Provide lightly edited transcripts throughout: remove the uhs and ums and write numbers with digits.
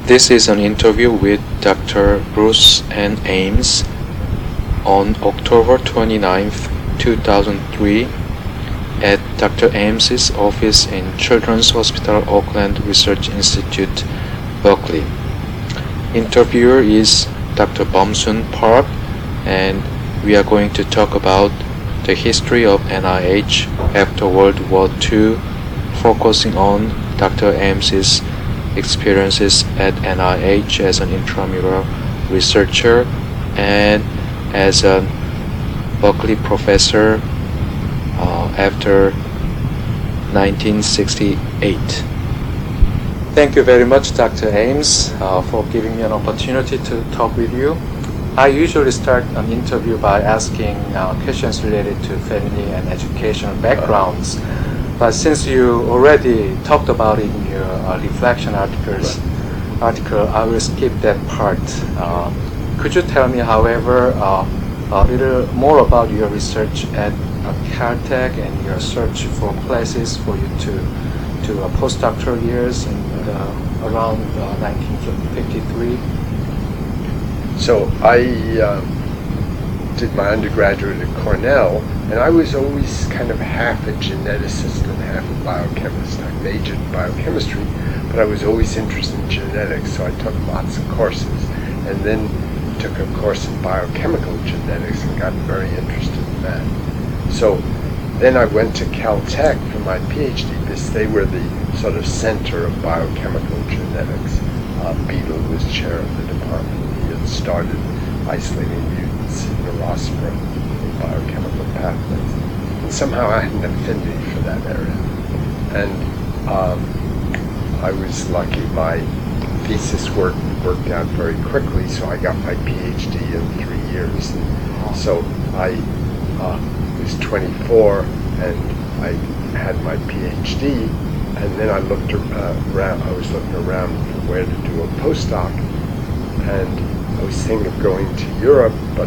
This is an interview with Dr. Bruce N. Ames on October 29th, 2003 at Dr. Ames's office in Children's Hospital Oakland Research Institute, Berkeley. Interviewer is Dr. Bum-Soon Park, and we are going to talk about the history of NIH after World War II, focusing on Dr. Ames's experiences at NIH as an intramural researcher and as a Berkeley professor after 1968. Thank you very much, Dr. Ames, for giving me an opportunity to talk with you. I usually start an interview by asking questions related to family and educational backgrounds. But since you already talked about it in your reflection article, I will skip that part. Could you tell me, however, a little more about your research at Caltech and your search for places for you to postdoctoral years in around 1953? So I did my undergraduate at Cornell, and I was always kind of half a geneticist and half a biochemist. I majored in biochemistry, but I was always interested in genetics, so I took lots of courses, and then took a course in biochemical genetics and got very interested in that. So then I went to Caltech for my PhD because they were the sort of center of biochemical genetics. Beadle was chair of the department. He had started isolating mutants in neurospora in biochemical pathways. And somehow I had an affinity for that area. And I was lucky. My thesis work worked out very quickly, so I got my PhD in 3 years. And so I was 24 and I had my PhD, and then I looked around. I was looking around for where to do a postdoc, and I was thinking of going to Europe, but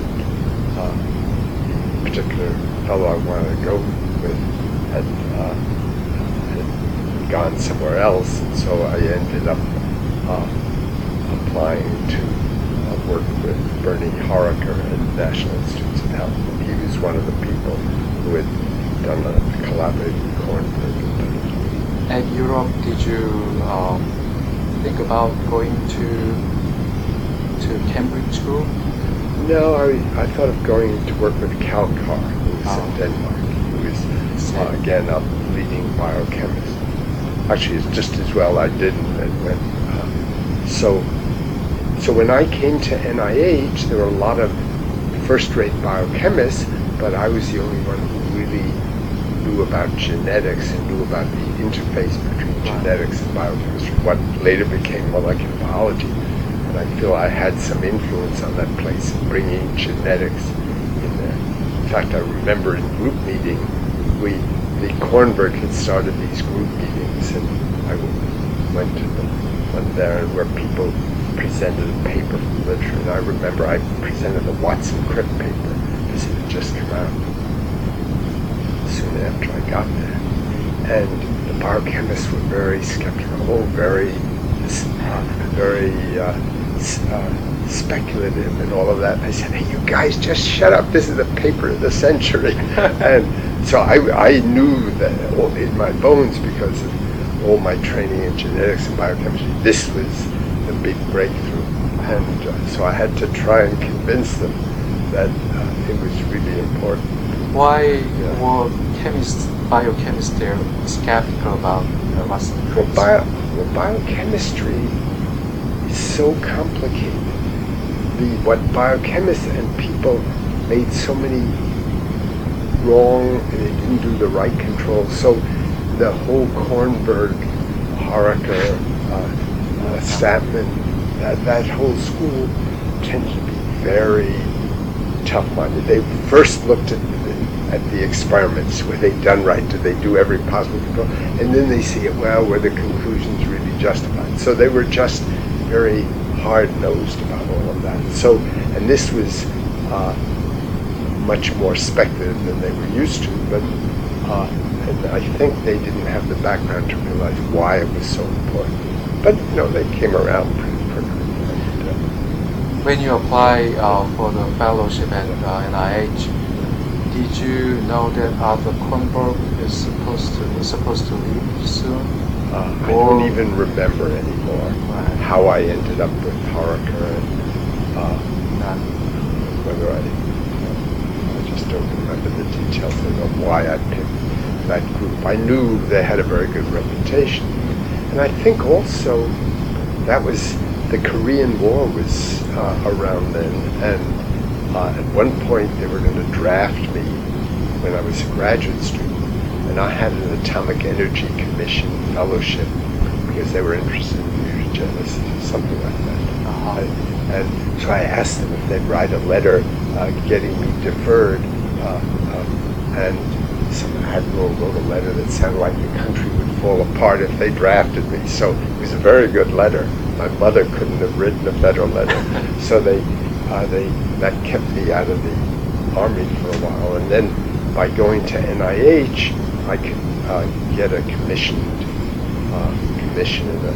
the particular fellow I wanted to go with had gone somewhere else, and so I ended up applying to work with Bernie Horaker at National Institutes of Health. He was one of the people who had done a collaborative with Kornberg. At Europe, did you think about going to Cambridge School? No, I thought of going to work with Kalkar, who was in Denmark, who was, again, a leading biochemist. Actually, it's just as well I didn't. So when I came to NIH, there were a lot of first-rate biochemists, but I was the only one who really knew about genetics and knew about the interface between genetics and biochemistry, what later became molecular biology. And I feel I had some influence on that place in bringing genetics in there. In fact, I remember in group meeting, the Kornberg had started these group meetings, and I went to the one there where people presented a paper from literature, and I remember I presented the Watson-Crick paper because it had just come out soon after I got there. And the biochemists were very skeptical, very speculative and all of that. I said, hey, you guys, just shut up. This is the paper of the century. And so I knew that in my bones, because of all my training in genetics and biochemistry, this was the big breakthrough. And so I had to try and convince them that it was really important. Why were biochemists there skeptical about Watson-Crick? Well, biochemistry is so complicated. What biochemists and people made so many wrong, and they didn't do the right control. So the whole Kornberg, Horaker, Statman, that whole school tended to be very tough-minded. They first looked at the experiments. Were they done right? Did they do every possible control? And then they see, well, were the conclusions really justified? So they were just very hard-nosed about all of that. So, and this was much more speculative than they were used to, but and I think they didn't have the background to realize why it was so important. But they came around pretty when you apply for the fellowship at NIH, did you know that Arthur Kornberg is supposed to leave soon? I don't even remember anymore Right. how I ended up with Horaker and whether I just don't remember the details of why I picked that group. I knew they had a very good reputation. And I think also that was, the Korean War was around then, and at one point they were going to draft me when I was a graduate student, and I had an Atomic Energy Commission fellowship because they were interested in mutagenesis or something like that. And so I asked them if they'd write a letter getting me deferred, and some admiral wrote a letter that sounded like the country would fall apart if they drafted me. So it was a very good letter. My mother couldn't have written a better letter. So that kept me out of the Army for a while. And then by going to NIH, I could get a commission in the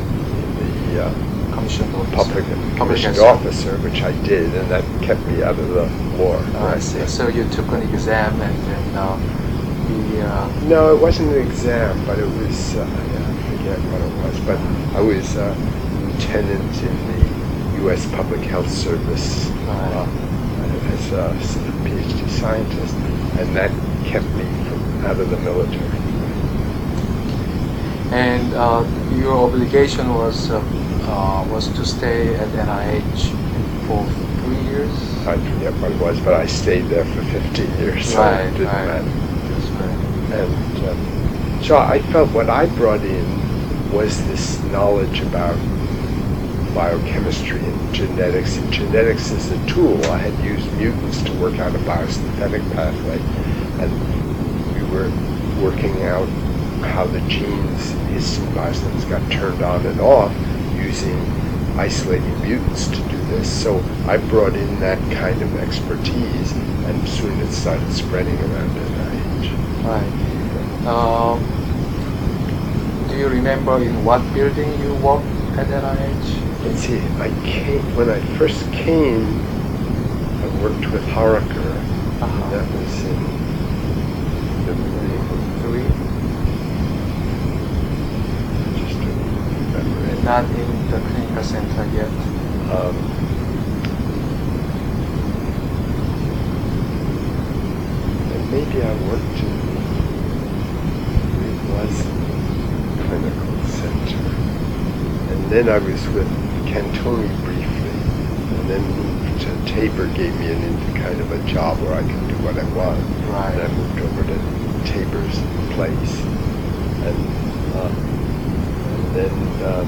public commissioned officer, which I did, and that kept me out of the war. I see. So you took an exam and then No, it wasn't an exam, but it was, I forget what it was, but I was a lieutenant in the U.S. Public Health Service as a PhD scientist, and that kept me out of the military. And your obligation was to stay at NIH for 3 years? I forget what it was, but I stayed there for 15 years, so it didn't matter. That's right. And so I felt what I brought in was this knowledge about biochemistry and genetics. And genetics is a tool. I had used mutants to work out a biosynthetic pathway, and we were working out how the genes, histone biosynthesis, got turned on and off using isolating mutants to do this. So I brought in that kind of expertise, and soon it started spreading around NIH. Right. Do you remember in what building you worked at NIH? Let's see, when I first came, I worked with Horaker. That was in the Three? just don't remember it. Not in the clinical center yet. And maybe I worked in clinical center. And then I was with Cantoni briefly, and then moved to Tabor, gave me kind of a job where I could do what I want. Right. And I moved over to Tabor's place. And then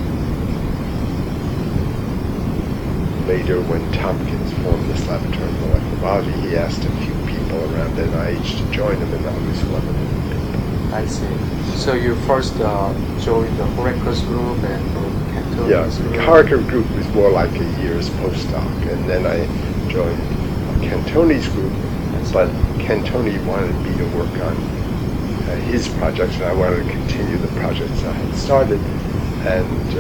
later, when Tompkins formed this laboratory in molecular biology, he asked a few people around NIH to join him, and I was one of the people. I see. So you first joined the Horaker's group and Cantoni's group? The Horaker group was more like a year's postdoc, and then I joined Cantoni's group, but Cantoni wanted me to work on his projects, and I wanted to continue the projects I had started, and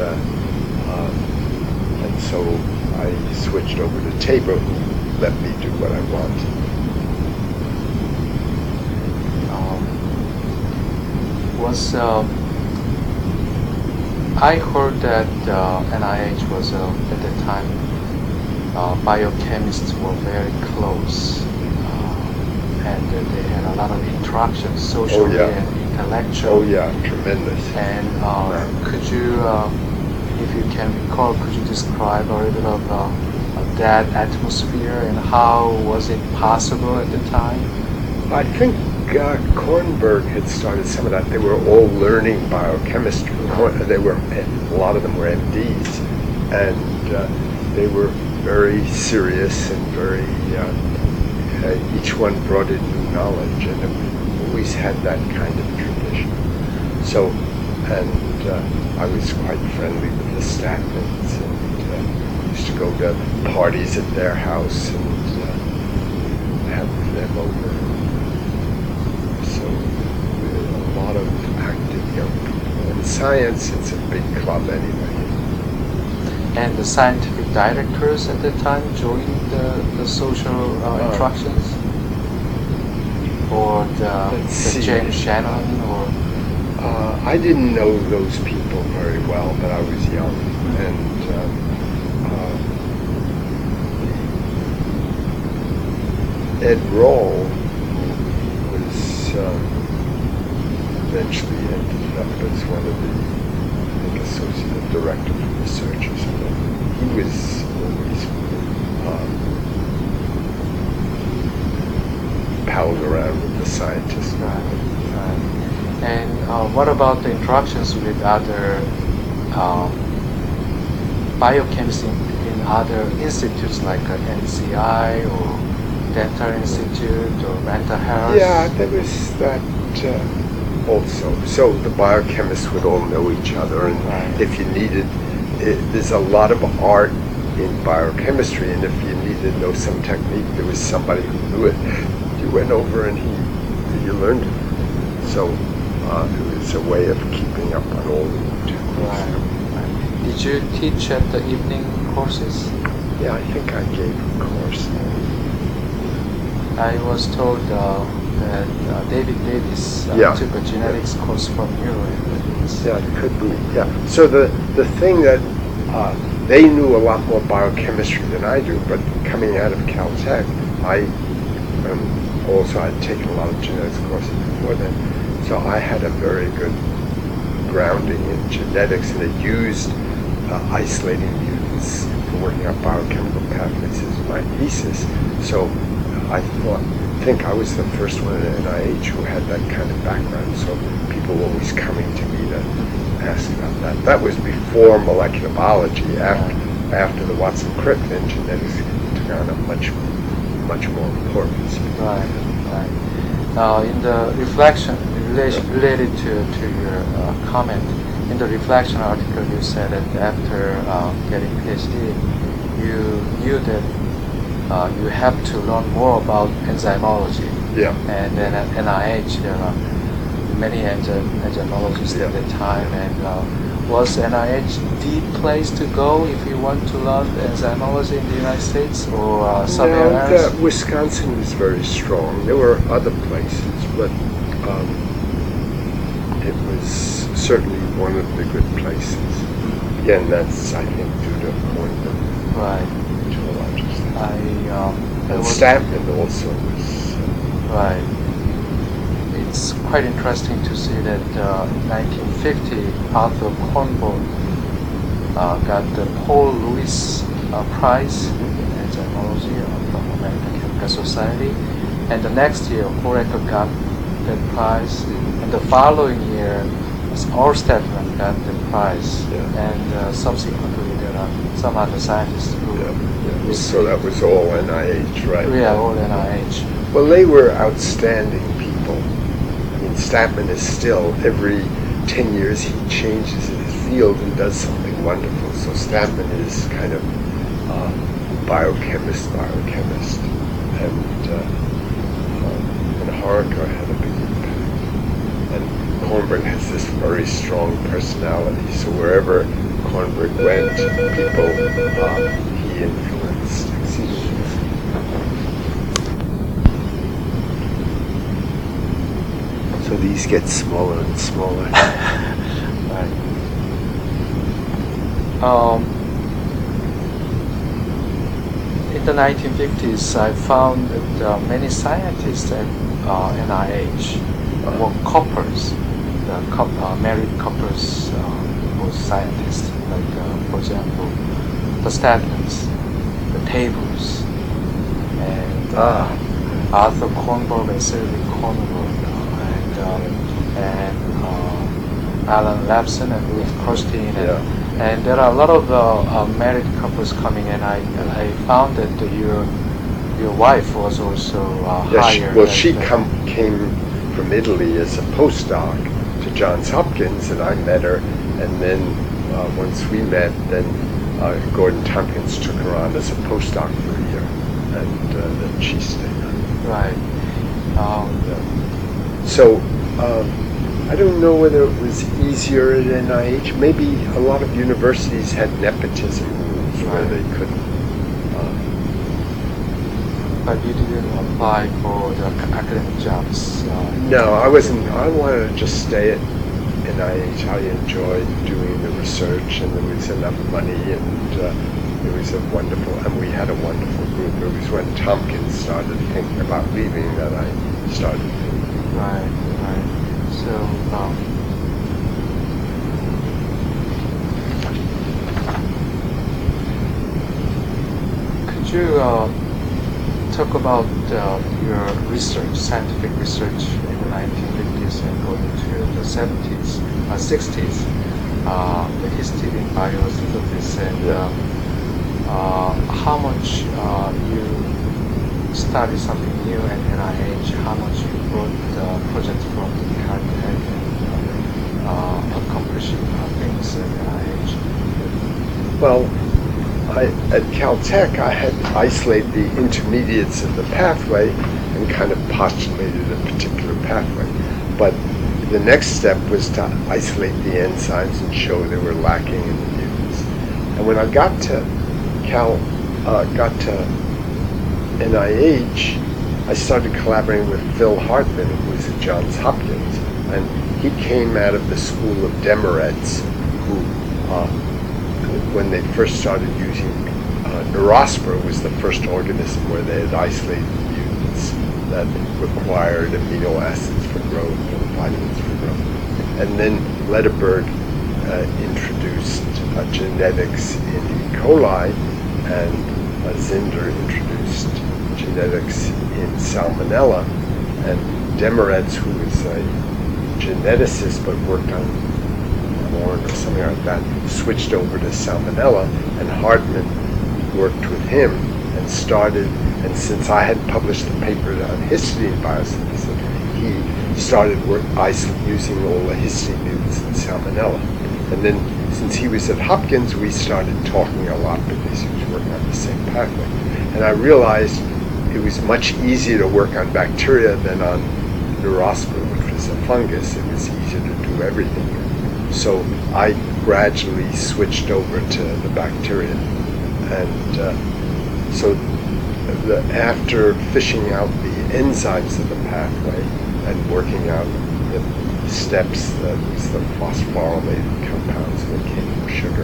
so I switched over to Tabor, who let me do what I wanted. I heard that NIH was at that time biochemists were very close, and they had a lot of interactions socially and intellectually. Oh yeah, tremendous. And could you, if you can recall, could you describe a little bit of that atmosphere and how was it possible at the time? I think Kornberg had started some of that. They were all learning biochemistry. A lot of them were MDs, and they were very serious and very. Each one brought in new knowledge, and it always had that kind of tradition. So, and I was quite friendly with the Statmans, and used to go to parties at their house and have them over. So, a lot of active young people. In science, it's a big club anyway. and the scientific directors at the time joined the social interactions, or Let's see. James Shannon, or I didn't know those people very well, but I was young, and Ed Roll, who was eventually ended up as one of the, I think, associate director for researchers. He was always palling around with the scientists. Right. And what about the interactions with other biochemists in other institutes like NCI or Dental Institute or Mental Health? Yeah, there was that also. So the biochemists would all know each other, and Right. if you needed, there's a lot of art in biochemistry, and if you needed to know some technique, there was somebody who knew it. You went over and you learned it. So it was a way of keeping up on all the new techniques. Right. Did you teach at the evening courses? Yeah, I think I gave a course. I was told that David Davis Yeah. took a genetics course from you. Yeah, it could be. Yeah. So the thing that they knew a lot more biochemistry than I do, but coming out of Caltech, I also had taken a lot of genetics courses before then, so I had a very good grounding in genetics, and it used isolating mutants for working out biochemical pathways as my thesis. So I think I was the first one at NIH who had that kind of background, so people were always coming to me to ask about that. That was before molecular biology. After the Watson-Crick, then genetics took on a much more importance. Right. In the reflection related to your comment, in the reflection article, you said that after getting PhD, you knew that you have to learn more about enzymology. Yeah. And then at NIH, there are many enzymologists at the time. And was NIH the place to go if you want to learn enzymology in the United States or somewhere else? Wisconsin was very strong. There were other places, but it was certainly one of the good places. Again, that's, I think, due to appointment Right. to a large extent. And was- Stanford also was. Right. It's quite interesting to see that in 1950, Arthur Kornberg got the Paul Lewis Prize in enzymology from American Chemical Society, and the next year, Horeca got that prize, and the following year, Ol Stedman got the prize, and subsequently there are some other scientists who So that was all NIH, right? Yeah, all NIH. Well, they were outstanding people. I mean, Statman is still, every 10 years he changes his field and does something wonderful. So Statman is kind of biochemist. And Horeca had a big impact. And Kornberg has this very strong personality. So wherever Kornberg went, people he influenced. So these get smaller and smaller. Right. In the 1950s, I found that many scientists at NIH were couples, married couples were scientists, like, for example, the Stadmans, the Tables, and Arthur Kornberg and Sylvie Kornberg, and Alan Lapson and Ruth Kirstein, and there are a lot of married couples coming, and I found that your wife was also hired. She came from Italy as a postdoc to Johns Hopkins, and I met her, and then once we met, then Gordon Tompkins took her on as a postdoc for a year, and then she stayed on. Right. So I don't know whether it was easier at NIH. Maybe a lot of universities had nepotism rules. where Right. they couldn't. But you didn't apply for the academic jobs. No, I wasn't. I wanted to just stay at NIH. I enjoyed doing the research, and there was enough money, and it was a wonderful. And we had a wonderful group. It was when Tompkins started thinking about leaving that I started thinking. Right, right. So, could you talk about your research, scientific research in the 1950s and going to the 70s, 60s, the history in biosynthesis, and how much you study something new at NIH, how much you brought projects from Caltech and accomplishing things at NIH. Well, at Caltech, I had isolated the intermediates of the pathway and kind of postulated a particular pathway. But the next step was to isolate the enzymes and show they were lacking in the mutants. And when I got to NIH, I started collaborating with Phil Hartman, who was at Johns Hopkins, and he came out of the school of Demarets, who when they first started using Neurospora was the first organism where they had isolated mutants that required amino acids for growth and vitamins for growth. And then Lederberg introduced genetics in E. coli, and Zinder introduced genetics in Salmonella, and Demarets, who was a geneticist but worked on or something like that, switched over to Salmonella, and Hartman worked with him and started, and since I had published the paper on histidine biosynthesis, he started using all the histidine mutants in Salmonella. And then since he was at Hopkins, we started talking a lot because he was working on the same pathway. And I realized it was much easier to work on bacteria than on Neurospora, which was a fungus. It was easier to do everything. So I gradually switched over to the bacteria, and so after fishing out the enzymes of the pathway and working out the steps, that was the phosphorylated compounds that came from sugar,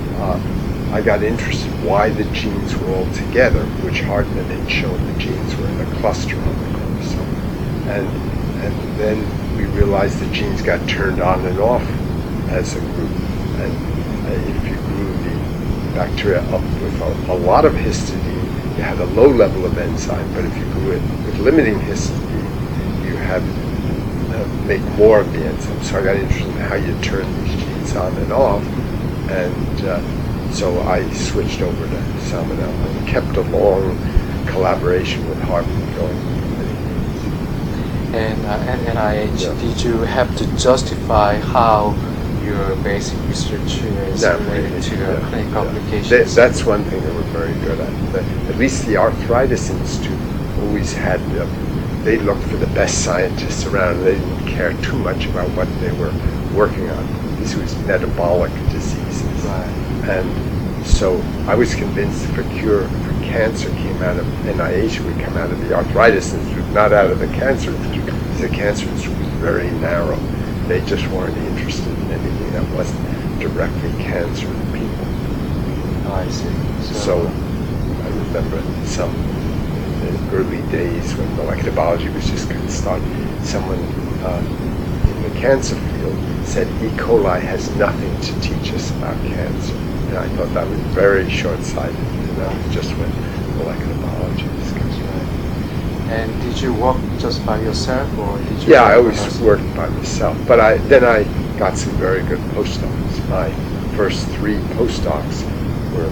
I got interested why the genes were all together, which Hartman had shown the genes were in a cluster on the chromosome, and then we realized the genes got turned on and off as a group, and if you grew the bacteria up with a lot of histidine, you had a low level of enzyme, but if you grew it with limiting histidine, you had make more of the enzyme. So I got interested in how you turn these genes on and off, and so I switched over to Salmonella and kept a long collaboration with Hartman going for many years. And at NIH, Yeah. did you have to justify how your basic research is Not related really, to yeah, clinical yeah. applications? That's one thing they were very good at. At least the Arthritis Institute always had, they looked for the best scientists around. They didn't care too much about what they were working on. This was metabolic diseases. Right. And so I was convinced if a cure for cancer came out of NIH, it would come out of the Arthritis Institute, not out of the Cancer Institute, because the Cancer Institute was very narrow. They just weren't interested in anything that wasn't directly cancer to people. Oh, I see. So I remember in the early days when molecular biology was just getting started, someone in the cancer field said E. coli has nothing to teach us about cancer. And I thought that was very short-sighted. Just when molecular biology was concerned. And did you work just by yourself, or did you? Yeah, I always worked by myself, but then I got some very good postdocs. My first 3 postdocs were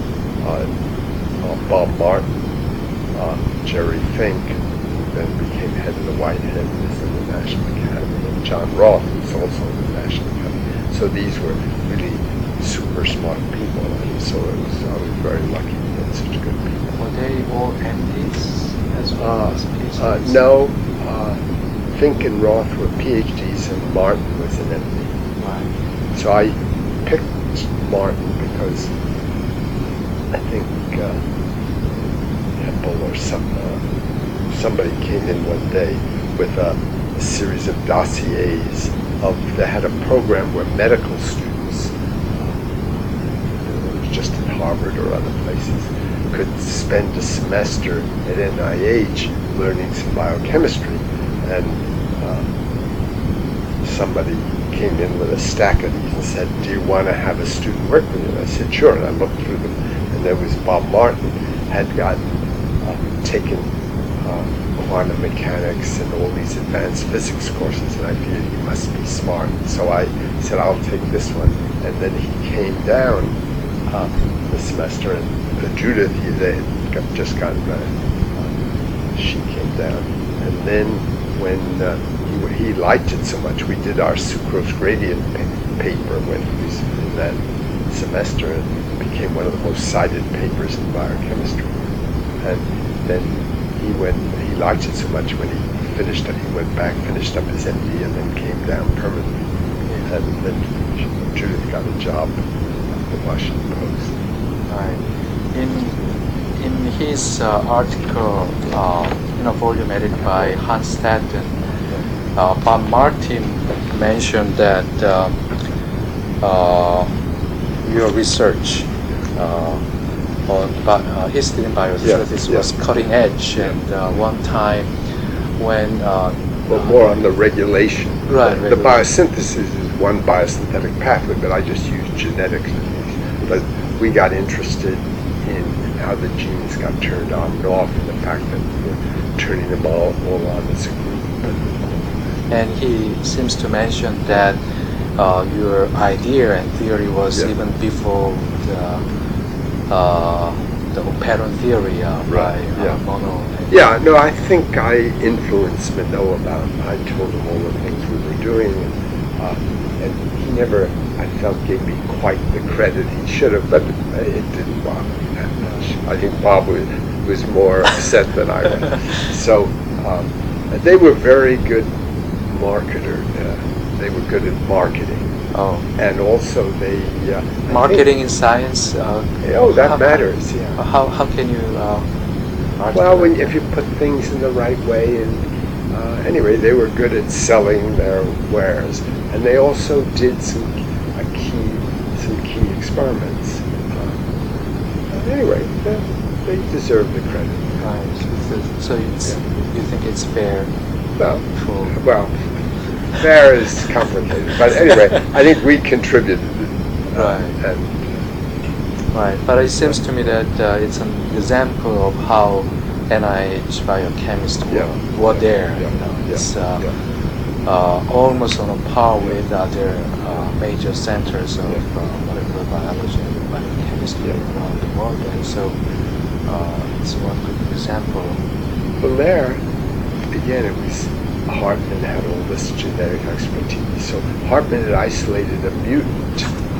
Bob Martin, Jerry Fink, who then became head of the Whitehead, who was in the National Academy, and John Roth, who was also in the National Academy. So these were really super smart people, and so I was very lucky to get such good people. Were they all MDs as well as PhDs? No, Fink and Roth were PhDs, and Martin was an MD. Right. So I picked Martin because I think Temple or somebody came in one day with a series of dossiers they had a program where medical students, it was just in Harvard or other places, could spend a semester at NIH learning some biochemistry. And somebody came in with a stack of these and said, "Do you want to have a student work with you?" And I said, "Sure." And I looked through them, and there was Bob Martin had taken quantum mechanics and all these advanced physics courses, and I figured he must be smart. So I said, "I'll take this one." And then he came down the semester, and Judith, they had just gotten she came down. And then when he liked it so much, we did our sucrose gradient paper when he was in that semester, and it became one of the most cited papers in biochemistry. And then he liked it so much when he finished it, he went back, finished up his MD, and then came down permanently. And then Judith got a job at the Washington Post. Right. In his article, volume edited by Hans Staden, Bob Martin mentioned that your research on histidine biosynthesis was cutting edge, and one time when well, more on the regulation. Right. The biosynthesis is one biosynthetic pathway, but I just use genetics. But we got interested in how the genes got turned on and off, and the fact that we're turning them all on as a group. And he seems to mention that your idea and theory was even before the operon theory by Monod. Yeah, no, I think I influenced Monod about. I told him all the things we were doing, and he never, I felt, gave me quite the credit he should have, but it didn't bother me that much. I think Bob was more upset than I was. So they were very good marketer. They were good at marketing. Oh. And also they... marketing in science? That matters, yeah. How can you... well, if you put things in the right way, and anyway, they were good at selling their wares, and they also did some key experiments. Anyway, they deserve the credit. Right. So you think it's fair? Well, fair is complicated, but anyway, I think we contributed. Right. Right, but it seems to me that it's an example of how NIH biochemists were there. It's almost on a par with other major centers of molecular biology and biochemistry around the world, and so it's one good example. Well, there, again, it was Hartman had all this genetic expertise. So Hartman had isolated a mutant.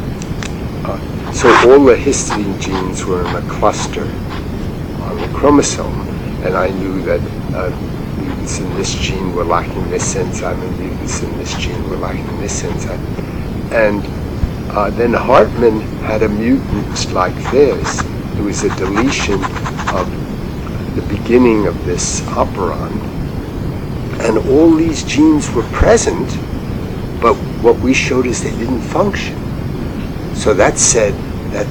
So all the histidine genes were in a cluster on the chromosome, and I knew that mutants in this gene were lacking this enzyme, and mutants in this gene were lacking this enzyme. And then Hartman had a mutant like this. It was a deletion of the beginning of this operon, and all these genes were present, but what we showed is they didn't function. So that said that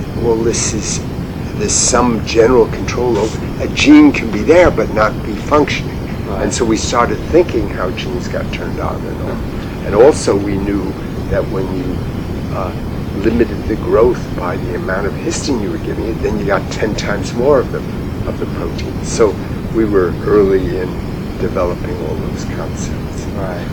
there's some general control over a gene can be there but not be functioning. Right. And so we started thinking how genes got turned on and off. And also we knew that when you limited the growth by the amount of histidine you were giving it, then you got 10 times more of the protein. So we were early in developing all those concepts. Right.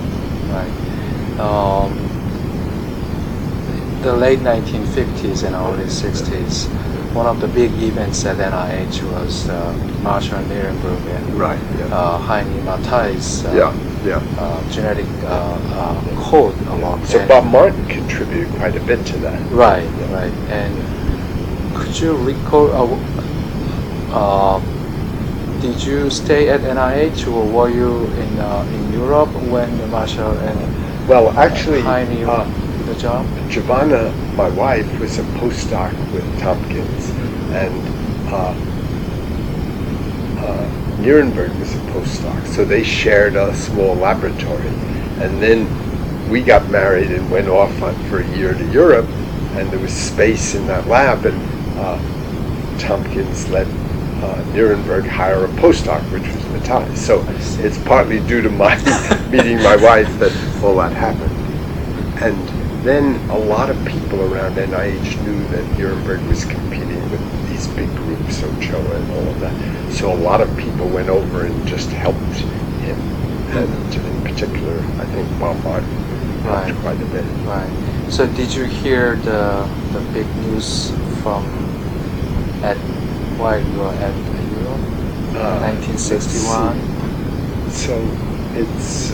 The late 1950s and early 60s, one of the big events at NIH was Marshall Nierenberg and Heini Matai's genetic code along. So Bob Martin contributed quite a bit to that. Right. And could you recall? Did you stay at NIH, or were you in Europe when Marshall and well, actually, Heini job? Giovanna, my wife, was a postdoc with Tompkins, and Nuremberg was a postdoc. So they shared a small laboratory, and then we got married and went off for a year to Europe, and there was space in that lab, and Tompkins let Nuremberg hire a postdoc, which was Matthias. So it's partly due to my meeting my wife that all that happened. And then a lot of people around NIH knew that Nuremberg was competing with these big groups, Ochoa and all of that. So a lot of people went over and just helped him. And in particular, I think Bombard helped quite a bit. Right. So did you hear the big news from while you were at Europe, 1961? So it's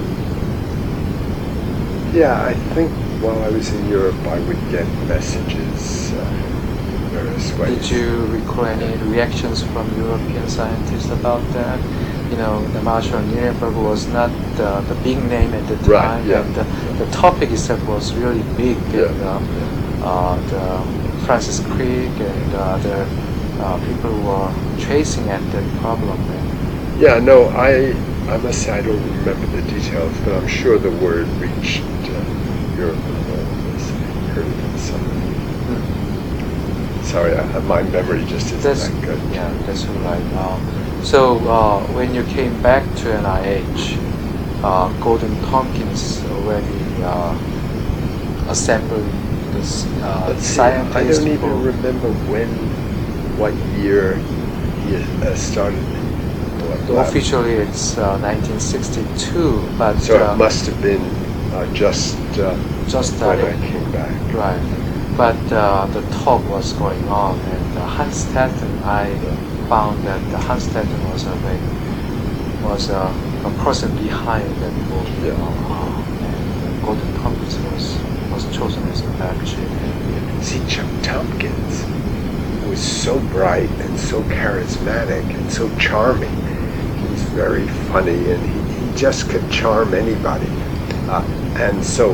I think while I was in Europe, I would get messages various ways. Did you recall any reactions from European scientists about that? You know, the Marshall Nuremberg was not the big name at the time, and the topic itself was really big. And, the Francis Crick and other people who were chasing at that problem. Yeah, no, I must say I don't remember the details, but I'm sure the word reached Europe and all of this. I heard it in some. Sorry, my memory just isn't that good. Yeah, that's right. So when you came back to NIH, Gordon Tompkins already assembled this scientists. I don't even remember what year he started. Officially, it's 1962, but so it must have been just when I came back. Right, but the talk was going on, and Hans Statten, I found that Hans Statten was a person behind that book, and Gordon Tompkins was chosen as a batch. See, Tompkins was so bright and so charismatic and so charming. He was very funny, and he just could charm anybody. And so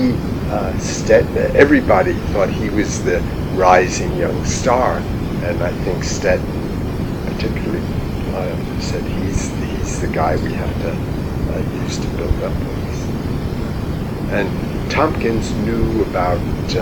everybody thought he was the rising young star, and I think Statten particularly said he's the guy we have to use to build up things. And Tompkins knew about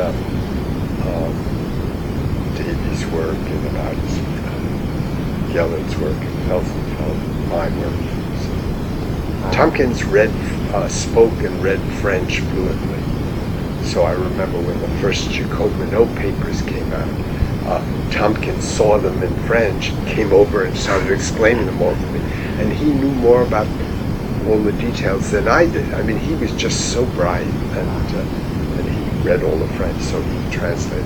Davy's work and about Geller's work and Felsenfeld, my work. So, Tompkins spoke and read French fluently. So I remember when the first Jacob-Monod papers came out, Tompkins saw them in French, came over and started explaining them all to me. And he knew more about all the details than I did. I mean, he was just so bright, and he read all the French, so he translated.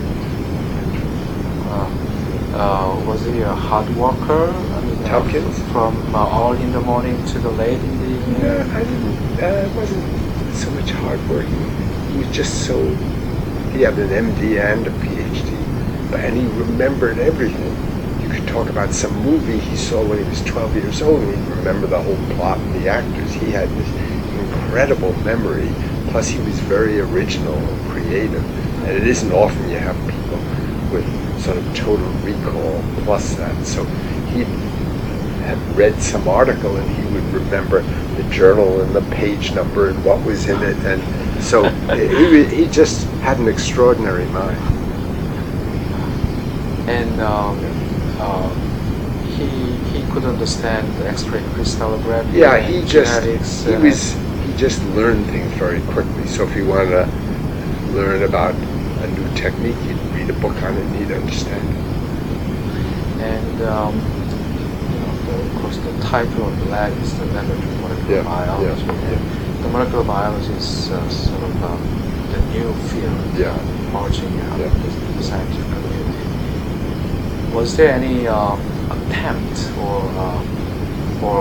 Was he a hard worker? I mean, Tompkins? From all in the morning to the late in the evening? It wasn't so much hard work. He was just so, he had an MD and a PhD, and he remembered everything. You could talk about some movie he saw when he was 12 years old, and he'd remember the whole plot and the actors. He had this incredible memory, plus he was very original and creative, and it isn't often you have people with sort of total recall plus that. So he had read some article and he would remember the journal and the page number and what was in it, and so he just had an extraordinary mind. And he could understand the X-ray crystallography. Yeah, he just learned things very quickly. So if he wanted to learn about a new technique, he'd read a book on it and he'd understand it. And of course, the title of the lab is the Laboratory of Molecular Biology. The molecular biology is sort of the new field emerging out of the scientific community. Was there any attempt or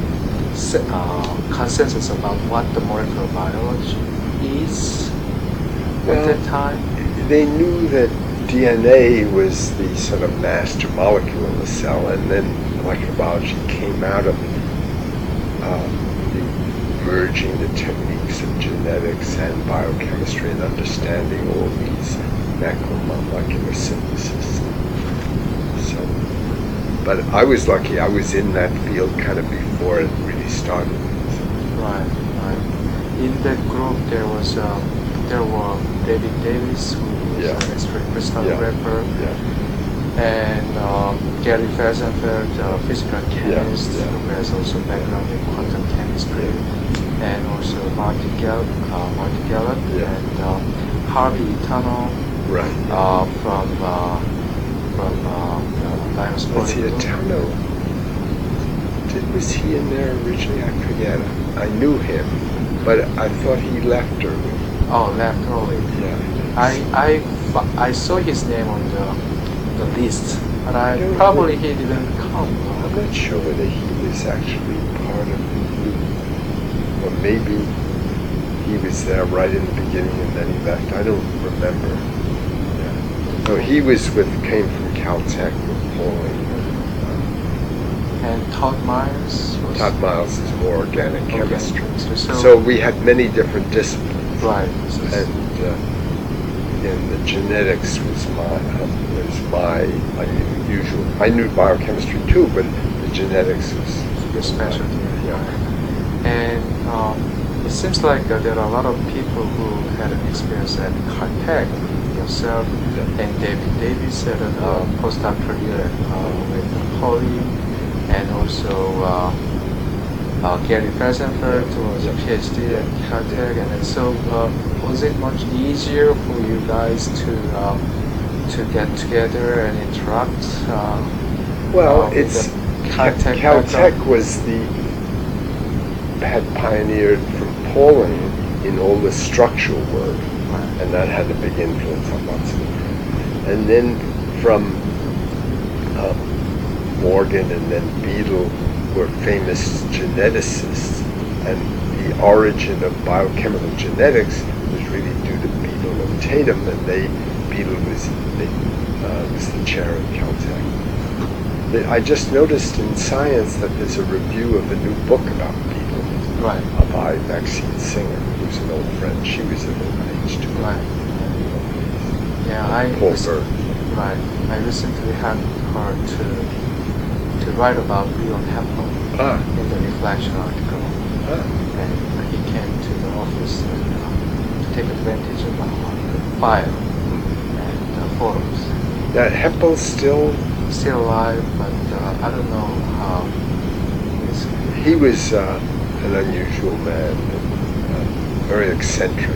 consensus about what the molecular biology is at that time? They knew that DNA was the sort of master molecule in the cell, and then molecular biology came out of the merging the techniques of genetics and biochemistry and understanding all these macromolecular synthesis. So, but I was lucky. I was in that field kind of before it really started. Right. In that group, there were David Davis, who was Yeah. an X-ray crystallographer, Yeah. and Gary Felsenfeld, physical chemist, Yeah. who has also background in quantum chemistry, and also Marty Gallup, Yeah. and Harvey Itano Right. from Linus Was he a Pauling. Tano? Was he in there originally? I forget. I knew him, but I thought he left early. Oh, left early. Yeah. I saw his name on the list, but I don't probably think- he didn't come. I'm not sure whether he was actually part of the group, or maybe he was there right in the beginning and then he left. I don't remember. Yeah. No, he came from Caltech with Pauling. And Todd Myers was Todd Miles is more organic chemistry. So, So we had many different disciplines. right. And the genetics was my unusual. I knew biochemistry too, but the genetics was Your specialty. Yeah. And it seems like there are a lot of people who had an experience at Caltech, yourself, Yeah. and David Davis had a postdoctoral year with Pauling, and also Gary Felsenfeld was a PhD at Caltech, and then so was it much easier for you guys to get together and interact? Well, with it's the Caltech Caltech background? had pioneered from Pauling in all the structural work, Right. and that had a big influence on lots of it. And then from Morgan and then Beadle were famous geneticists, and the origin of biochemical genetics was really due to Beadle and Tatum, and Beadle was the chair at Caltech. I just noticed in Science that there's a review of a new book about Beadle Right. by Maxine Singer, who's an old friend. She was at an age too. Right. Yeah, Paul Berg. Right. I recently had her to write about Leon Hempel in the Reflection article, and he came to the office to take advantage of our file and photos. That Hempel's still Alive, but I don't know how he was an unusual man, very eccentric.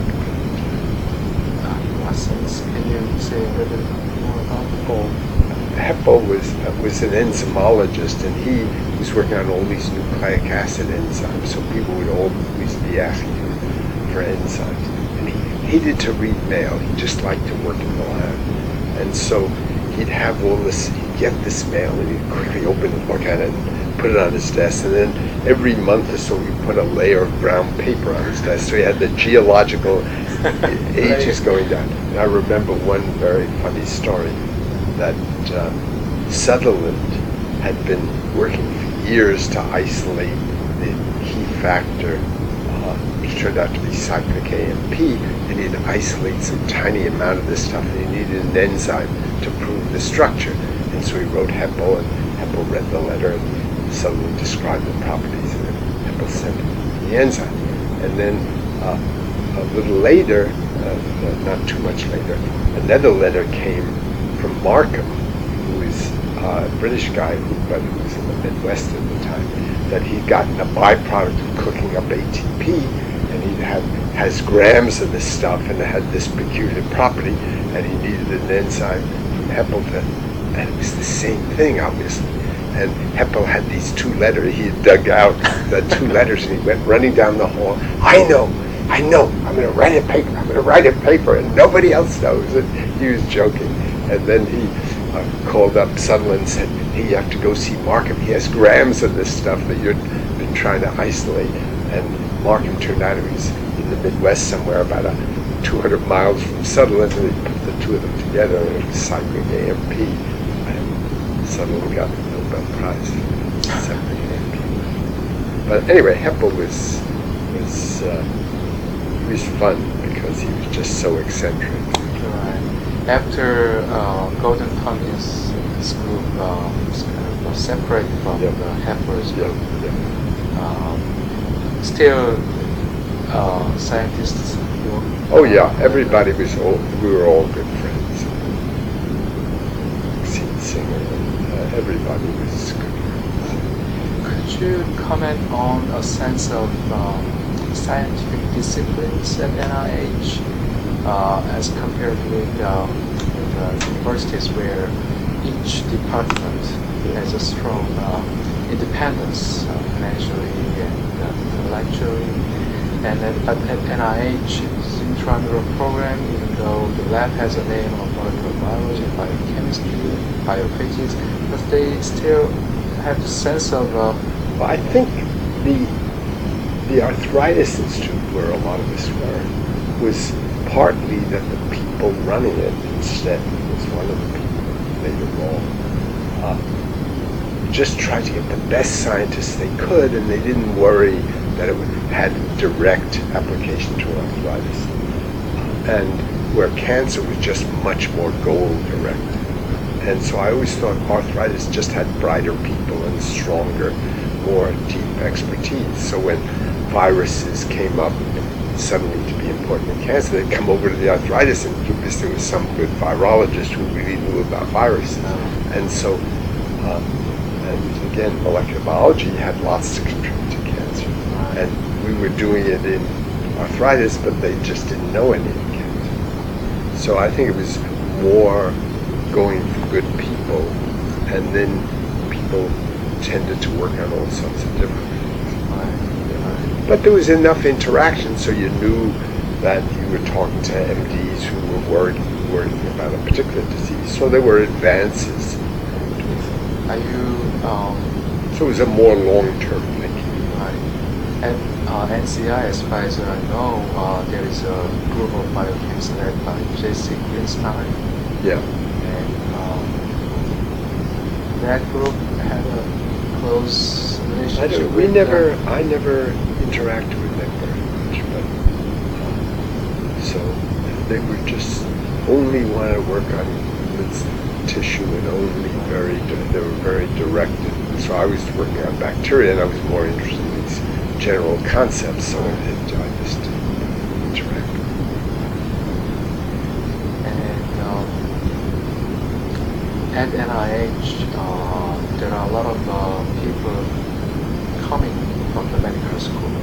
what sense. Can you say a little bit more about Paul? Hempel was an enzymologist, and he was working on all these nucleic acid enzymes. So people would always be asking him for enzymes, and he hated to read mail. He just liked to work in the lab, and so he'd have all this. He'd get this mail, and he'd quickly open it, look at it, and put it on his desk. And then every month or so, he'd put a layer of brown paper on his desk, so he had the geological ages going down. And I remember one very funny story that Sutherland had been working for years to isolate the key factor, which turned out to be cyclic AMP, and he'd isolate some tiny amount of this stuff, and he needed an enzyme to prove the structure. And so he wrote Hempel, and Hempel read the letter, and Sutherland described the properties, and then Hempel sent the enzyme. And then a little later, not too much later, another letter came from Markham, who is a British guy who was in the Midwest at the time, that he'd gotten a byproduct of cooking up ATP, and has grams of this stuff, and it had this peculiar property, and he needed an enzyme from Hempelton, and it was the same thing, obviously. And Hempel had these two letters. He had dug out the two letters, and he went running down the hall. I know, I'm going to write a paper, and nobody else knows it. He was joking. And then he called up Sutherland and said, hey, you have to go see Markham. He has grams of this stuff that you've been trying to isolate. And Markham turned out he was in the Midwest somewhere, about 200 miles from Sutherland, and they put the two of them together, and it was cyclic AMP. And Sutherland got the Nobel Prize for cyclic AMP. But anyway, Hempel was He was fun because he was just so eccentric. Right. After Golden Tompkins, this group was kind of separate from Yeah. the Hepbur's Yeah, group. yeah. Still, scientists work. Oh yeah, everybody was we were all good friends. Maxine Singer, and everybody was good friends. Could you comment on a sense of scientific disciplines at NIH as compared with universities where each department has a strong independence financially and intellectually? And at NIH, it's intramural program, even though the lab has a name of molecular biology, biochemistry, biophysics, but they still have the sense of Well, I think the Arthritis Institute, where a lot of us were, was partly that the people running it, instead was one of the people who made a role, just tried to get the best scientists they could, and they didn't worry that it had direct application to arthritis. And where cancer was just much more goal-directed. And so I always thought arthritis just had brighter people and stronger, more deep expertise. So when viruses came up suddenly to be important in cancer, they'd come over to the Arthritis Institute because there was some good virologist who really knew about viruses. And so, and again, molecular biology had lots to contribute to cancer. And we were doing it in arthritis, but they just didn't know any in cancer. So I think it was more going for good people, and then people tended to work on all sorts of different things. But there was enough interaction, so you knew that you were talking to MDs who were worrying about a particular disease. So there were advances. Are you So it was a more long-term thinking. right? At NCI, as far as I know, there is a group of biochemists led by J.C. Greenstein. Yeah. And that group had a close relationship I with never interacted with them very much, but so they were just only want to work on human tissue and only they were very directed. So I was working on bacteria, and I was more interested in these general concepts. So I just interacted. At NIH, there are a lot of people coming from the medical school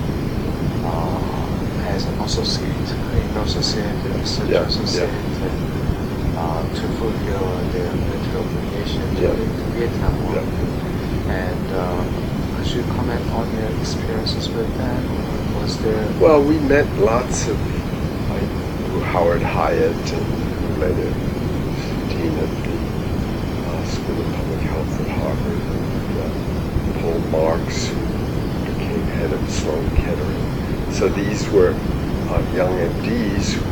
as an associate, clinical associate, research associate, to fulfill their military obligation during the Vietnam War. And could you comment on your experiences with that? Or was there? Well, we met lots of Howard Hyatt, and who later was dean of the School of Public Health at Harvard, and Paul Marks, who became head of Sloan Kettering. So these were young MDs who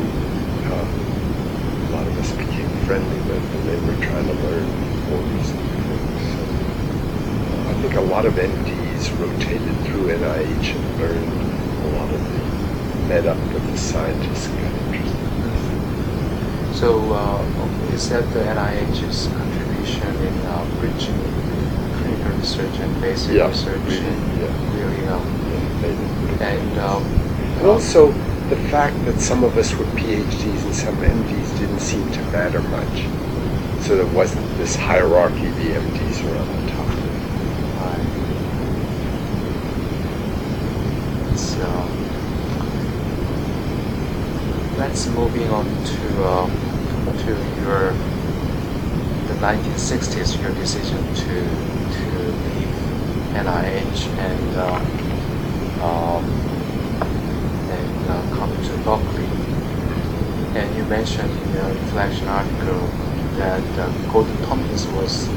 a lot of us became friendly with, and they were trying to learn all these new things. So, I think a lot of MDs rotated through NIH and learned a lot of met up with the scientists and got interested. So is that the NIH's contribution in bridging clinical research and basic research? Really, and also the fact that some of us were PhDs and some MDs didn't seem to matter much. So there wasn't this hierarchy, the MDs were on the top. Let's moving on to the 1960s, your decision to leave NIH and come to Berkeley. And you mentioned in your reflection article that Gordon Tompkins was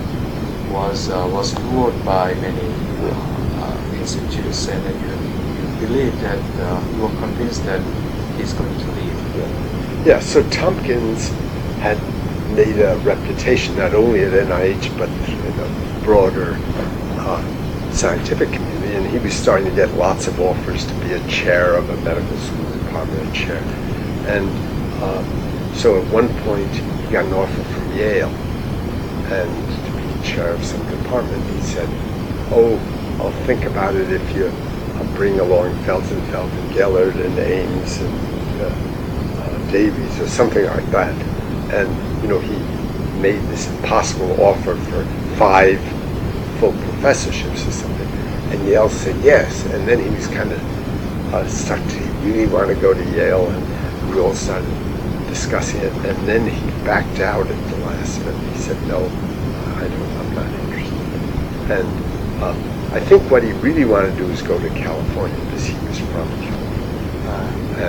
lured by many institutes, and that you believe that you were convinced that he's going to leave. Yeah, so Tompkins had made a reputation not only at NIH but in a broader scientific community, and he was starting to get lots of offers to be a chair of a medical school department, a chair. And so at one point he got an offer from Yale, and to be chair of some department. He said, "Oh, I'll think about it if you bring along Felsenfeld and Gellert and Ames and Davies or something like that." And he made this impossible offer for 5 full professorships or something, and Yale said yes. And then he was kind of stuck. Did he really want to go to Yale? And we all started discussing it, and then he backed out at the last minute. He said, "No, I'm not interested." And I think what he really wanted to do was go to California, because he was from California.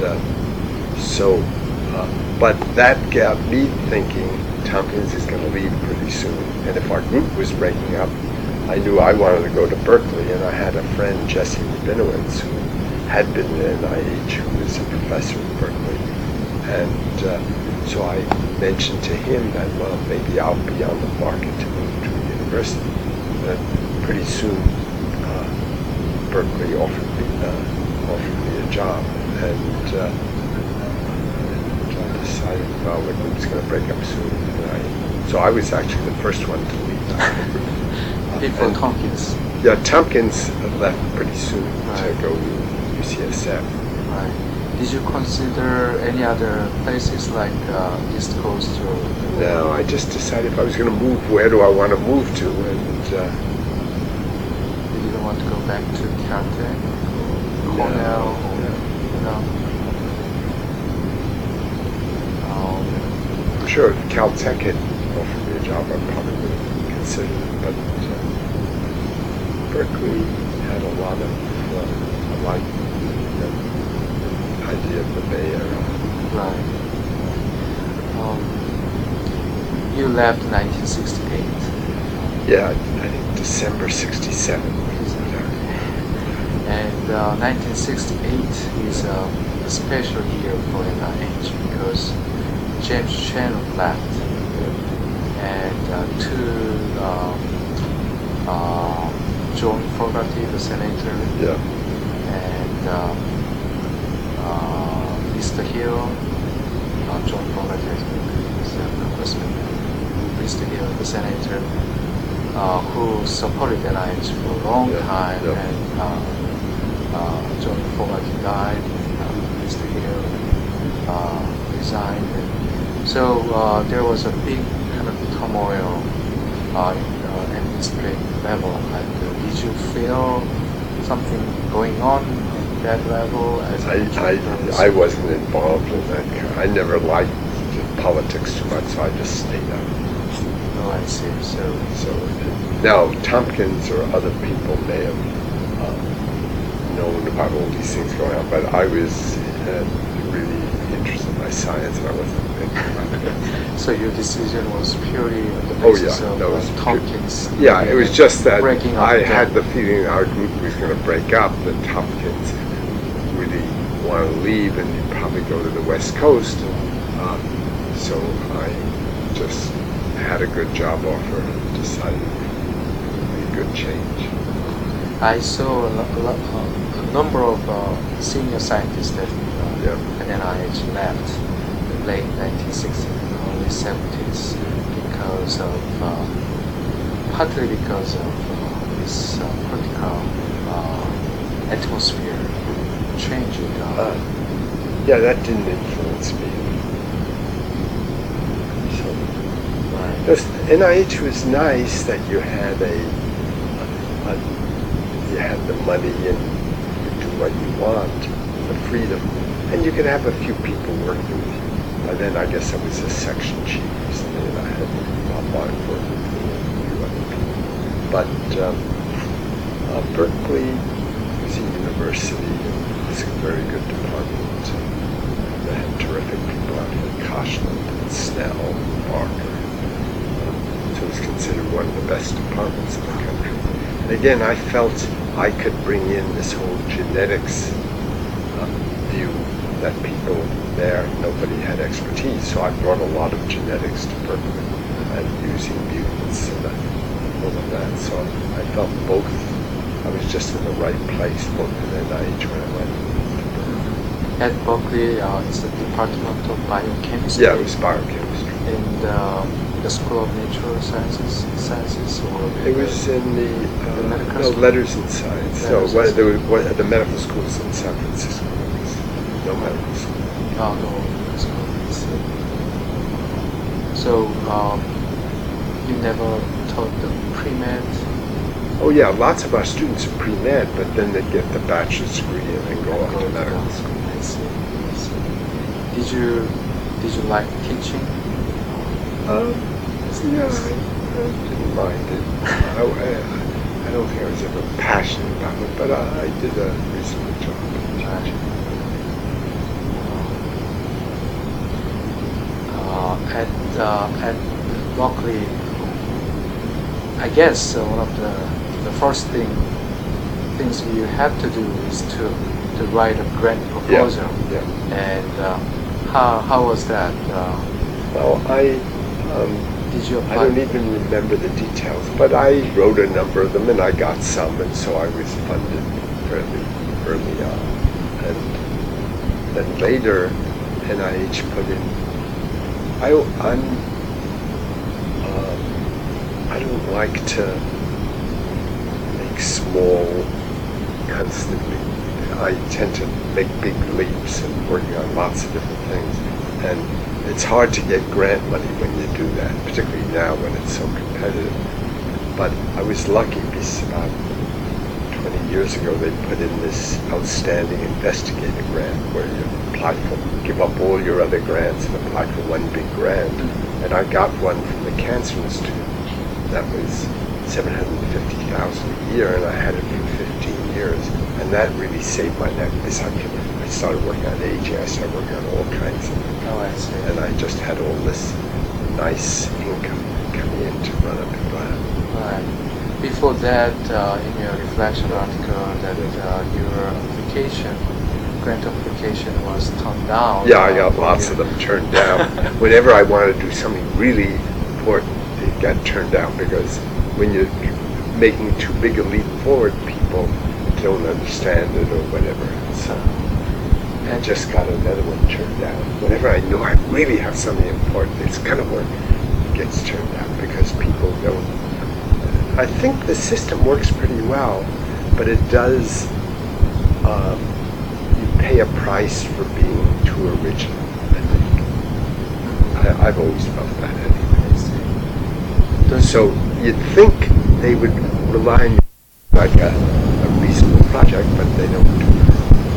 But that got me thinking Tompkins is going to leave pretty soon. And if our group was breaking up, I knew I wanted to go to Berkeley. And I had a friend, Jesse Rabinowitz, who had been at NIH, who was a professor at Berkeley. And so I mentioned to him that, well, maybe I'll be on the market to move to a university. And pretty soon, Berkeley offered me a job. And I decided, well, the group's going to break up soon. So I was actually the first one to leave. Before Tompkins. Yeah, Tompkins left pretty soon to go to UCSF. Right. Did you consider any other places like East Coast or? No, I just decided if I was going to move, where do I want to move to? And you didn't want to go back to Caltech, Cornell, I'm sure if Caltech had offered me a job, I probably would have considered it. But Berkeley had a lot of, I like the idea of the Bay Area. Right. You left 1968. Yeah, I think December 67. And 1968 is a special year for NIH because James Chen left, and John Fogarty, the senator, and Mr. Hill, John Fogarty is a congressman, Mr. Hill, the senator, who supported NIH for a long time, and John Fogarty died, Mr. Hill resigned. So there was a big kind of turmoil in the administrative level. Did you feel something going on at that level? I wasn't involved in that. I never liked politics too much, so I just stayed out. Oh, I see. So now Tompkins or other people may have known about all these things going on, but I was really interested in my science, and I wasn't thinking about it. So your decision was purely on the basis of Tompkins? Yeah, it was just that I had the feeling our group was going to break up, that Tompkins really wanted to leave, and he'd probably go to the West Coast. So I just had a good job offer and decided it would be a good change. I saw a number of senior scientists that at NIH left in the late 1960s and early 70s because of, partly because of this political atmosphere changing. Yeah, that didn't influence me. NIH was nice that you had you had the money and you could do what you want, the freedom, and you could have a few people working with you. By then, I guess I was a section chief or something, and I had a lot of work with me and a few other people. But Berkeley was a university, and it was a very good department. They had terrific people out there, Koshland and Snell and Barker. It was considered one of the best departments in the country. And again, I felt I could bring in this whole genetics view that people there, nobody had expertise. So I brought a lot of genetics to Berkeley and using mutants and all of that. So I felt both I was just in the right place, both in NIH when I went. At Berkeley, it's the Department of Biochemistry. Yeah, it was biochemistry. In the School of Natural Sciences, or It was in the medical school? letters and science. The medical schools in San Francisco. There was no medical school. Oh, no medical school. I see. So you never taught the pre-med? Oh yeah, lots of our students are pre-med, but then they get the bachelor's degree and then go on to medical school. I see. I see. Did you like teaching? Yeah, I didn't mind it. I don't think I was ever passionate about it, but I did a reasonable job in teaching. At Berkeley, I guess one of the first things you have to do is to write a grant proposal. Yeah. And how was that? Well, Did you apply? I don't even remember the details, but I wrote a number of them and I got some, and so I was funded fairly early on. And then later, NIH put in. I don't like to make small, constantly. I tend to make big leaps and working on lots of different things, and it's hard to get grant money when you do that, particularly now when it's so competitive. But I was lucky because about 20 years ago they put in this outstanding investigator grant where you apply for, give up all your other grants and apply for one big grant. And I got one from the Cancer Institute. That was $750,000 a year, and I had it for 15 years. And that really saved my neck because I started working on aging, I started working on all kinds of things. Oh, I see. And I just had all this nice income coming in to run a big lab. Right. Before that, in your reflection article, that your grant application was turned down. Yeah, I got lots of them turned down. Whenever I wanted to do something really important, it got turned down because when you're making too big a leap forward, people don't understand it or whatever. So I just got another one turned down. Whenever I know I really have something important, it's kind of where it gets turned down because people don't. I think the system works pretty well, but it does. You pay a price for being too original, I think. I've always felt that anyway. So you'd think they would rely on you like a reasonable project, but they don't do that.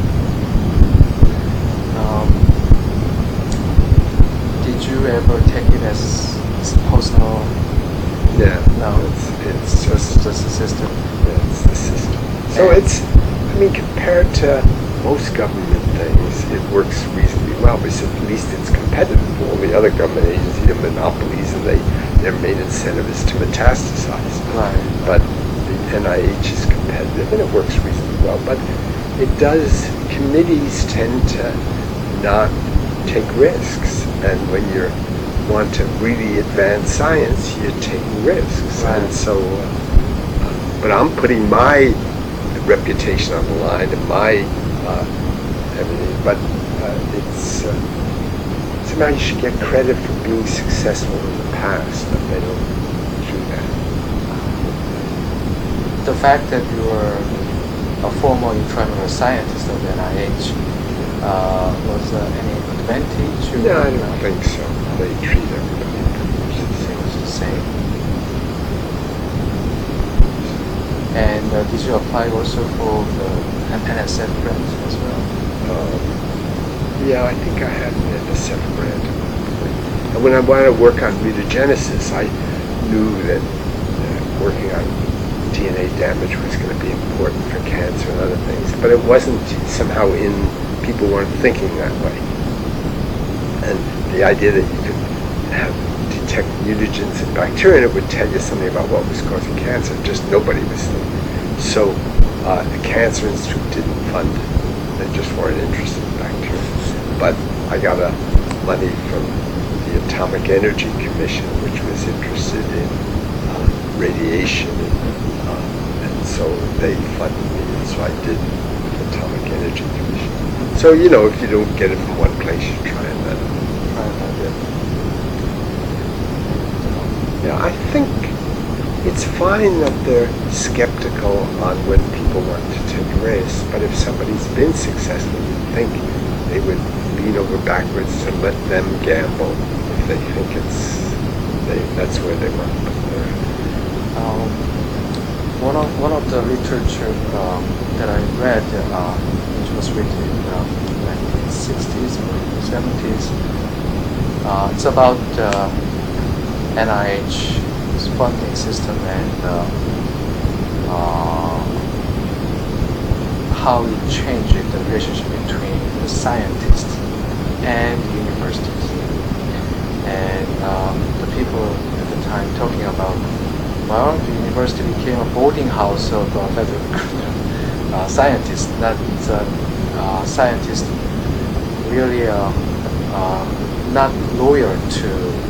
Did you ever take it as personal? Yeah. No. It's just the system. Yeah, it's the system. So compared to most government things, it works reasonably well because at least it's competitive. All the other government agencies are monopolies, and their main incentive is to metastasize. Right. But the NIH is competitive, and it works reasonably well. But it does. Committees tend to not take risks, and when you want to really advance science, you're taking risks. Right. And so, but I'm putting my reputation on the line and my everything. But it's somehow you should get credit for being successful in the past, but they don't do that. The fact that you were a former intramural scientist of the NIH, was any advantage? No, I don't think so. They treat everybody pretty much the same. It was the same. And did you apply also for the NSF grant as well? Yeah, I think I had an NSF grant. And when I wanted to work on mutagenesis, I knew that working on DNA damage was going to be important for cancer and other things. But it wasn't somehow people weren't thinking that way. And the idea that you could detect mutagens in bacteria and it would tell you something about what was causing cancer, just nobody was thinking. So the Cancer Institute didn't fund it. They just weren't interested in bacteria. But I got money from the Atomic Energy Commission, which was interested in radiation. And so they funded me, and so I did Atomic Energy Commission. So, you know, if you don't get it from one place, you try another. Yeah, I think it's fine that they're skeptical on when people want to take risks, but if somebody's been successful, you'd think they would lean over backwards to let them gamble if they think that's where they want to put their... One of the literature that I read, which was written in the 1960s or 70s, it's about NIH's funding system and how it changed the relationship between the scientists and the universities. And the people at the time talking about, well, the university became a boarding house of federal scientists. That scientists really not loyal to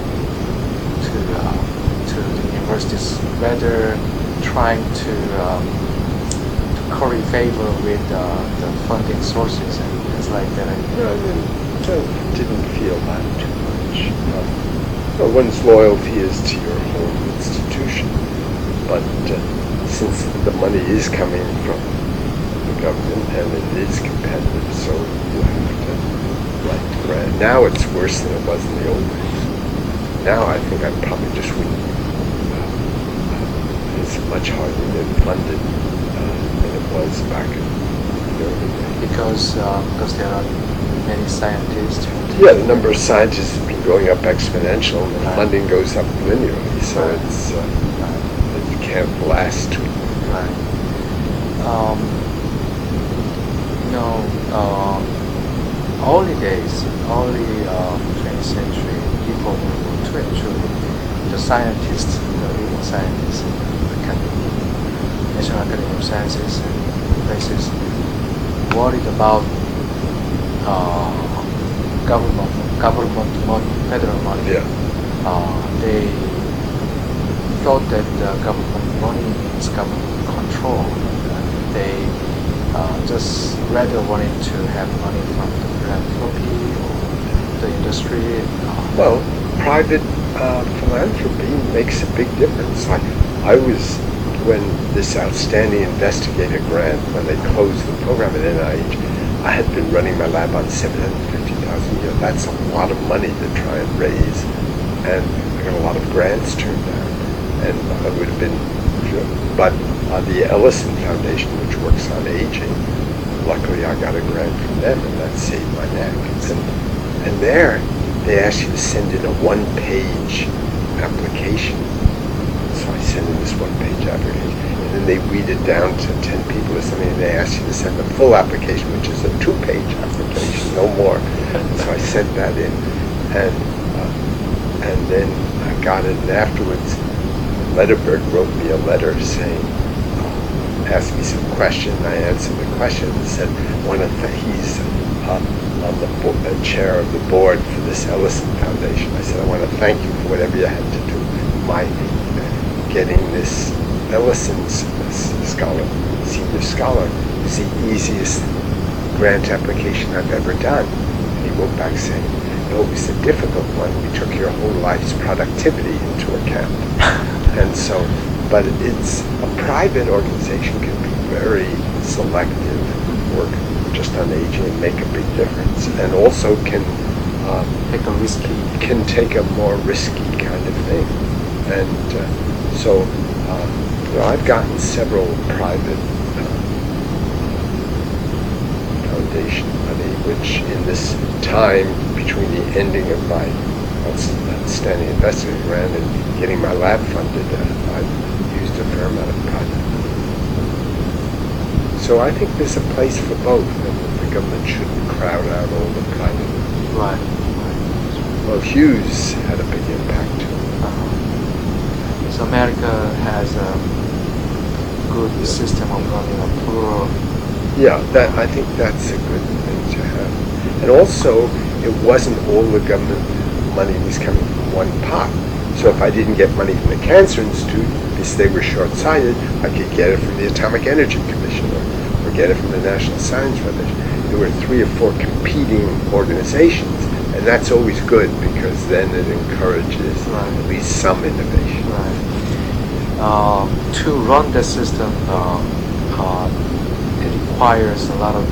the universities, rather trying to curry favor with the funding sources and things like that. I didn't feel that too much. One's loyalty is to your home institution, but since the money is coming from the government and it is competitive, so you have to write the grant. Now it's worse than it was in the old days. Now I think I probably just wouldn't. It's much harder to get funded than it was back in the early days. Because there are many scientists. Yeah, the number of scientists has been going up exponential, and the funding goes up linearly, so it's it can't last too long. Right. Early days, early 20th century, people were to actually the scientists, the leading scientists in the National Academy of Sciences and places worried about government money, federal money. Yeah. They thought that government money means government control. They just rather wanted to have money from the philanthropy or the industry. Well, private philanthropy makes a big difference. I was, when this outstanding investigator grant, when they closed the program at NIH, I had been running my lab on $750,000 a year. That's a lot of money to try and raise, and I got a lot of grants turned down, and I would have been, but the Ellison Foundation, which works on aging, luckily I got a grant from them, and that saved my neck. And there, they ask you to send in a one-page application. So I send in this one-page application, and then they weed it down to 10 people or something, and they ask you to send a full application, which is a 2-page application, no more. So I sent that in, and then I got it, and afterwards, Letterberg wrote me a letter saying, asked me some questions, I answered the question and said, he's on the chair of the board for this Ellison Foundation. I said, I want to thank you for whatever you had to do. My getting this Ellison's scholar, senior scholar, is the easiest grant application I've ever done. And he wrote back saying, no, it was a difficult one. We took your whole life's productivity into account. And so, but it's a private organization can be very selective, work just on aging and make a big difference, and also can take a more risky kind of thing. And so I've gotten several private foundation money, which in this time between the ending of my outstanding investigator grant and getting my lab funded, I've used a fair amount of private money. So I think there's a place for both, and the government shouldn't crowd out all the private money. Right. Well, Hughes had a big impact too. So America has a good system of running a plural. Yeah, I think that's a good thing to have. And also, it wasn't all the government money was coming from one pot. So if I didn't get money from the Cancer Institute, Because they were short-sighted, I could get it from the Atomic Energy Commission or get it from the National Science Foundation. There were 3 or 4 competing organizations, and that's always good because then it encourages at least some innovation. Right. To run the system, it requires a lot of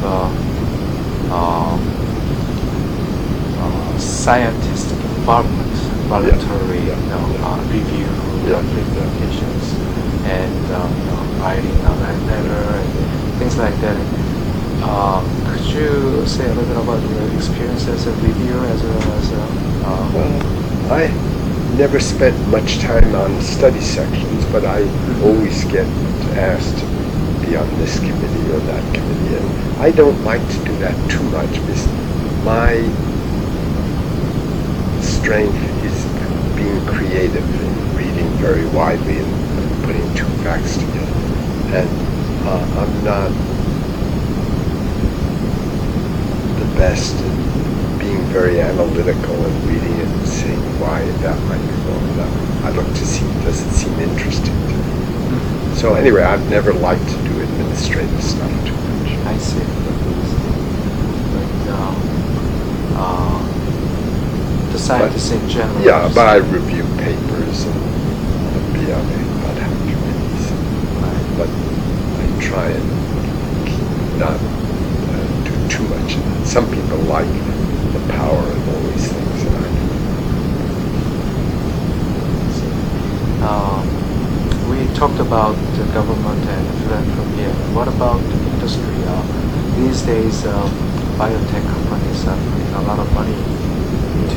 scientific involvement, voluntary review, applications, and writing a letter and things like that. Could you say a little bit about your experience as a reviewer, as well as I never spent much time on study sections, but I always get asked to be on this committee or that committee, and I don't like to do that too much because my strength is being creative and reading very widely and putting 2 facts together. And I'm not the best at being very analytical and reading it and saying why that might be wrong. I look to see, does it seem interesting to me? So anyway, I've never liked to do administrative stuff too much. I see. But the scientists in general. Yeah, but I review papers and be on ad hoc committees. But I try and not do too much of that. Some people like the power of all these things, and I do. We talked about the government and philanthropy. What about the industry? These days, biotech companies are putting a lot of money to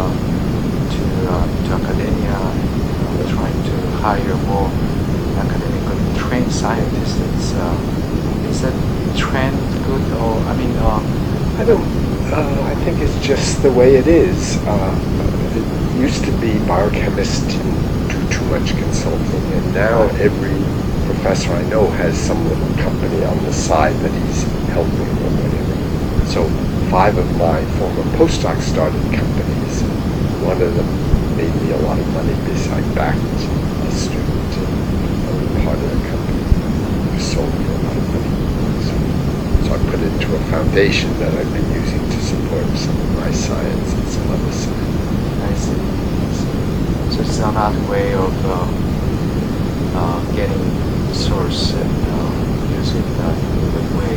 academia and trying to hire more academically trained scientists. Is that trend good, or I don't. I think it's just the way it is. It used to be biochemists didn't do too much consulting, and now every professor I know has some little company on the side that he's helping or whatever. So 5 of my former postdocs started companies. One of them made me a lot of money because I backed a student and part of the company was sold for a lot of money. So I put it into a foundation that I've been using to support some of my science and some other science. I see. So it's another way of getting the source and using that in a good way.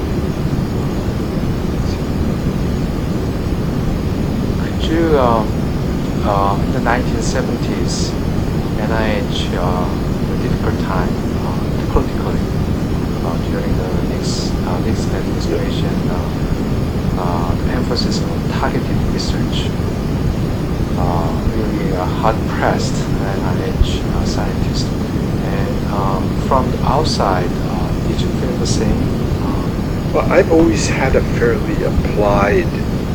Could you, in the 1970s, NIH, a difficult time politically during the Nixon administration, the emphasis on targeted research. Really hard-pressed NIH scientist. And from the outside, did you feel the same? Well, I've always had a fairly applied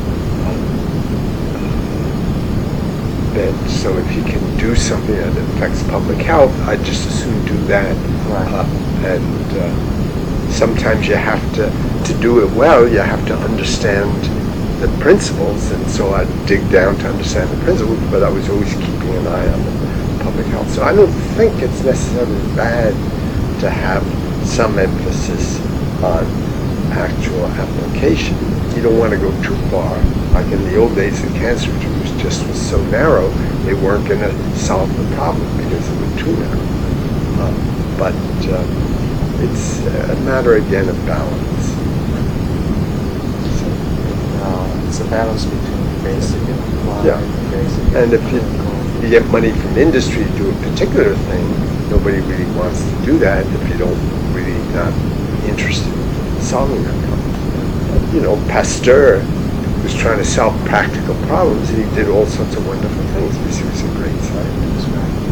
bent. So if you can do something that affects public health, I'd just as soon do that. Right. Sometimes you have to do it well, you have to understand the principles, and so I dig down to understand the principles, but I was always keeping an eye on the public health. So I don't think it's necessarily bad to have some emphasis on actual application. You don't want to go too far. Like in the old days, the cancer was so narrow, they weren't going to solve the problem because it was too narrow. But it's a matter again of balance. It's a balance between basic and applied. Basic and if you get money from industry to do a particular thing, nobody really wants to do that if you don't really not interested in solving that problem. Pasteur was trying to solve practical problems, and he did all sorts of wonderful things because he was a great scientist.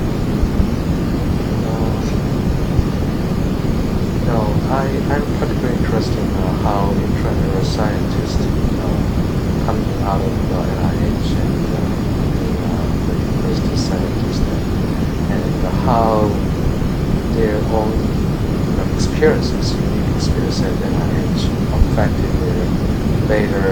I'm particularly interested in how intramural scientists coming out of NIH and the university scientists and how their own experiences, unique experience at NIH affected their later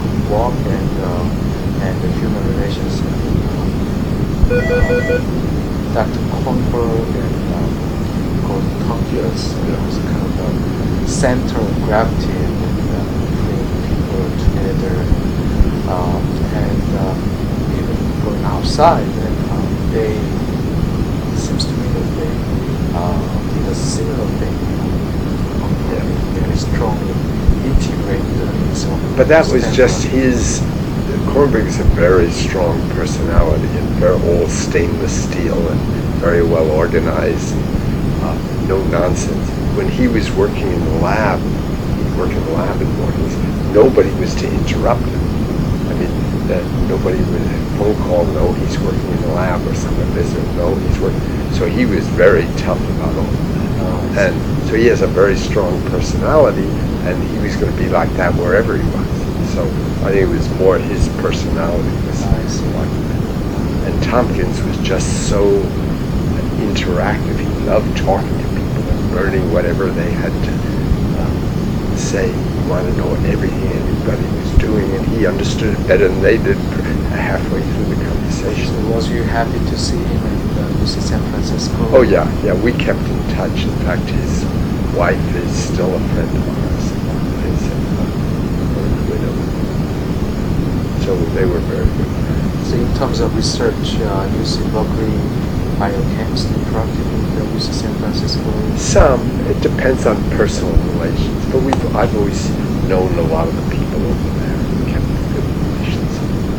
work and the human relations. Dr. Kornberg and Gordon Tompkins. It was kind of a center of gravity and bring people together. And even going outside, and they seems to me that they did a similar thing. Very strongly integrated his own. But that was standpoint. just his. Kornberg is a very strong personality and very all stainless steel and very well organized. No nonsense. When he was working in the lab, he'd work in the lab in the mornings. Nobody was to interrupt him. I mean, nobody would phone call. No, he's working in the lab, or someone visiting. No, he's working. So he was very tough about all that. And so he has a very strong personality, and he was going to be like that wherever he was. So I think it was more his personality was like that. And Tompkins was just so interactive. He loved talking to people and learning whatever they had to say. He wanted to know everything everybody was doing, and he understood it better than they did halfway through the conversation. So was you happy to see him at UC San Francisco? Oh yeah, we kept in touch. In fact, his wife is still a friend of ours. So they were very good friends. So in terms of research, UC Berkeley biochemistry interacted with UC San Francisco? Some. It depends on personal relations. But I've always known a lot of the people over there and kept good relations.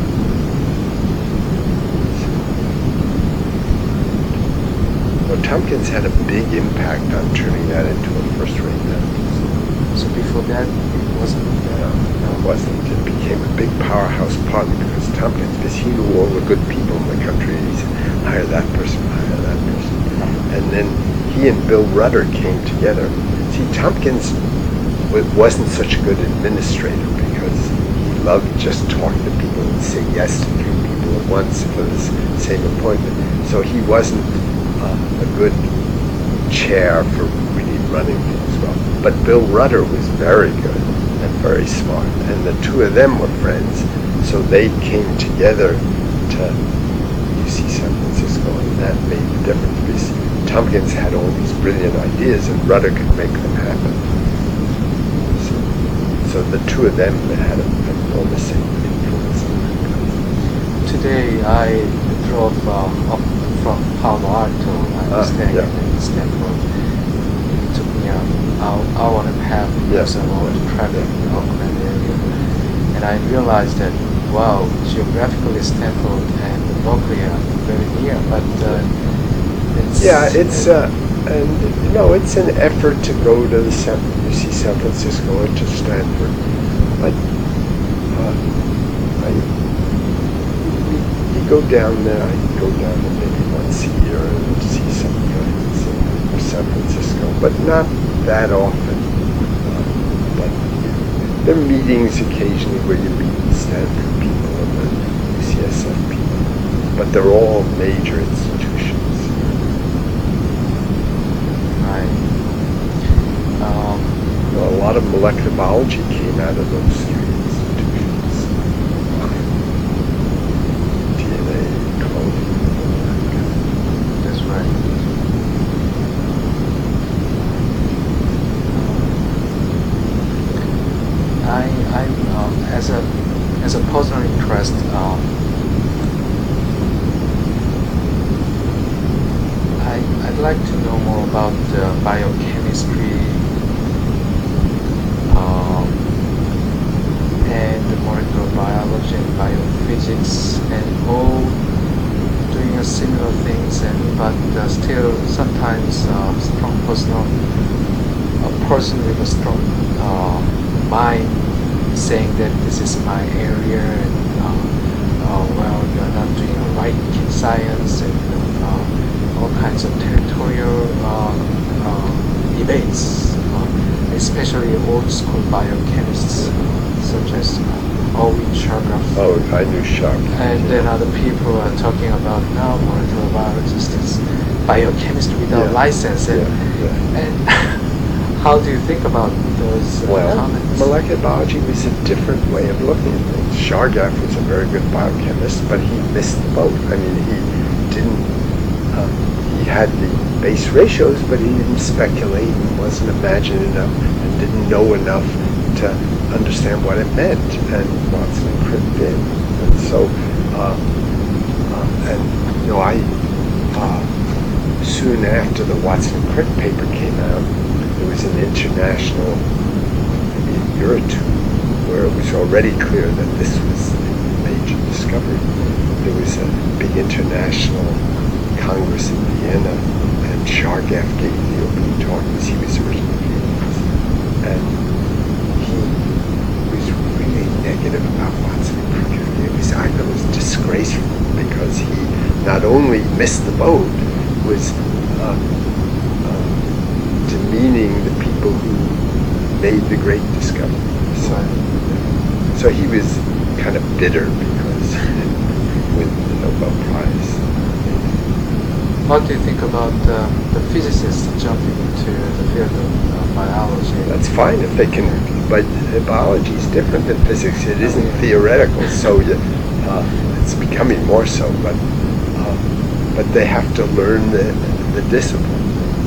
Well, Tompkins had a big impact on turning that into a first-rate medical school. So before that, it wasn't? No, it wasn't. It became a big powerhouse partly because Tompkins, because he knew all the good people in the country. He said, hire that person, hire that person. And then he and Bill Rudder came together. See, Tompkins wasn't such a good administrator because he loved just talking to people and saying yes to 3 people at once for the same appointment. So he wasn't a good chair for really running things well. But Bill Rudder was very good and very smart, and the two of them were friends, so they came together to UC San Francisco, and that made the difference because Tompkins had all these brilliant ideas and Rudder could make them happen. So the two of them had an enormous influence on that. Today I drove up from Palo Alto. I was staying in Stanford. It took me an hour and a half because of all the traffic in the Oakland area. And I realized that, wow, geographically Stanford and Berkeley are very near, but it's an effort to go to UC San Francisco or to Stanford. But you go down there, I go down there maybe once a year and see some friends in San Francisco, but not that often. But there are meetings occasionally where you meet the Stanford people and the UCSF people, but they're all major institutions. Right. A lot of molecular biology came out of those 3 institutions. DNA, cloning, all that kind of. That's right. As a personal interest, I'd like to know more about biochemistry and the molecular biology and biophysics, and all doing similar things, but still sometimes strong personal, a person with a strong mind saying that this is my area, and well, you're not doing the right science, and all kinds of territorial debates, especially old school biochemists such as Owen Shargaff. Oh, I knew Sharp. And then other people are talking about now molecular biologists, it's biochemistry without license, and how do you think about those comments? Molecular biology was a different way of looking at things. Shargaff was a very good biochemist, but he missed the boat. I mean, he didn't had the base ratios, but he didn't speculate and wasn't imaginative enough and didn't know enough to understand what it meant. And Watson and Crick did. And so, I soon after the Watson and Crick paper came out, there was an international, maybe a year or two, where it was already clear that this was a major discovery. There was a big international Congress in Vienna, and Chargaff gave the opening talk because he was originally Vietnamese. And he was really negative about Watson and Crick. I thought it was disgraceful because he not only missed the boat, was demeaning the people who made the great discovery. So he was kind of bitter because he didn't win the Nobel Prize. What do you think about the physicists jumping into the field of biology? That's fine if they can, but biology is different than physics. It isn't theoretical, so it's becoming more so. But they have to learn the discipline.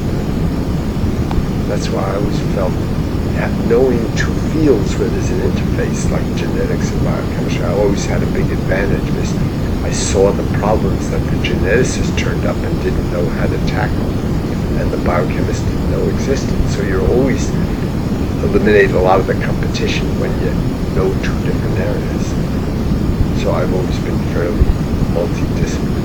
That's why I always felt knowing two fields where there's an interface, like genetics and biochemistry, I always had a big advantage because I saw the problems that the geneticists turned up and didn't know how to tackle, and the biochemists didn't know existed. So you're always eliminate a lot of the competition when you know two different areas. So I've always been fairly multidisciplinary.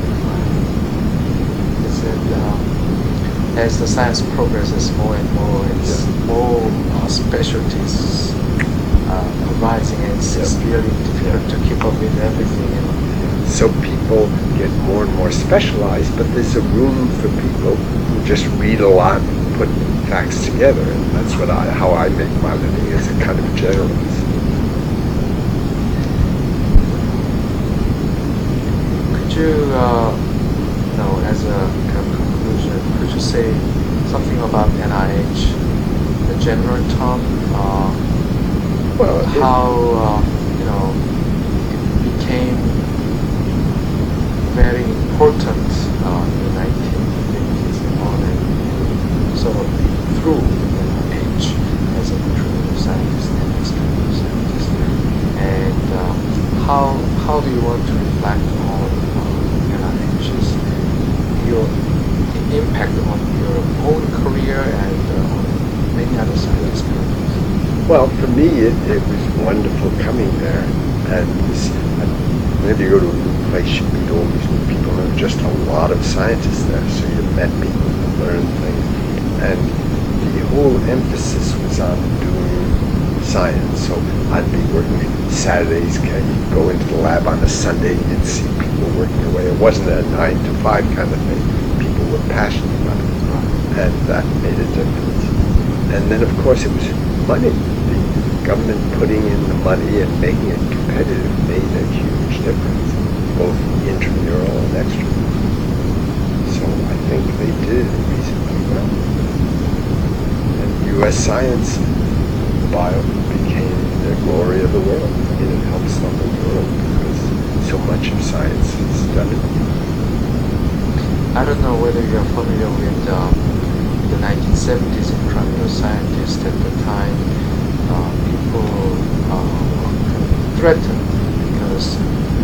As the science progresses more and more, it's more specialties arising, and it's really difficult to keep up with everything. So people get more and more specialized, but there's a room for people who just read a lot and put facts together, and that's how I make my living as a kind of generalist. Could you, as a kind of conclusion, could you say something about NIH, the general term? How it became very important in the 1950s and on, and sort of through NIH as a true scientist and experimental scientist. And how do you want to reflect on NIH's your impact on your own career and on many other science experiments? Well, for me, it was wonderful coming there, and whenever you go to a new place, you meet all these new people. There were just a lot of scientists there, so you met people and learned things, and the whole emphasis was on doing science. So I'd be working Saturdays, you'd go into the lab on a Sunday, you'd see people working away. It wasn't a 9 to 5 kind of thing. People were passionate about it, and that made a difference. And then, of course, it was money. The government putting in the money and making it competitive made a huge difference, both intramural and extramural. So I think they did it reasonably well. And U.S. science, bio became the glory of the world. I mean, it helps the whole world because so much of science is done in the U.S. I don't know whether you're familiar with the 1970s intramural scientists. At the time, people were threatened because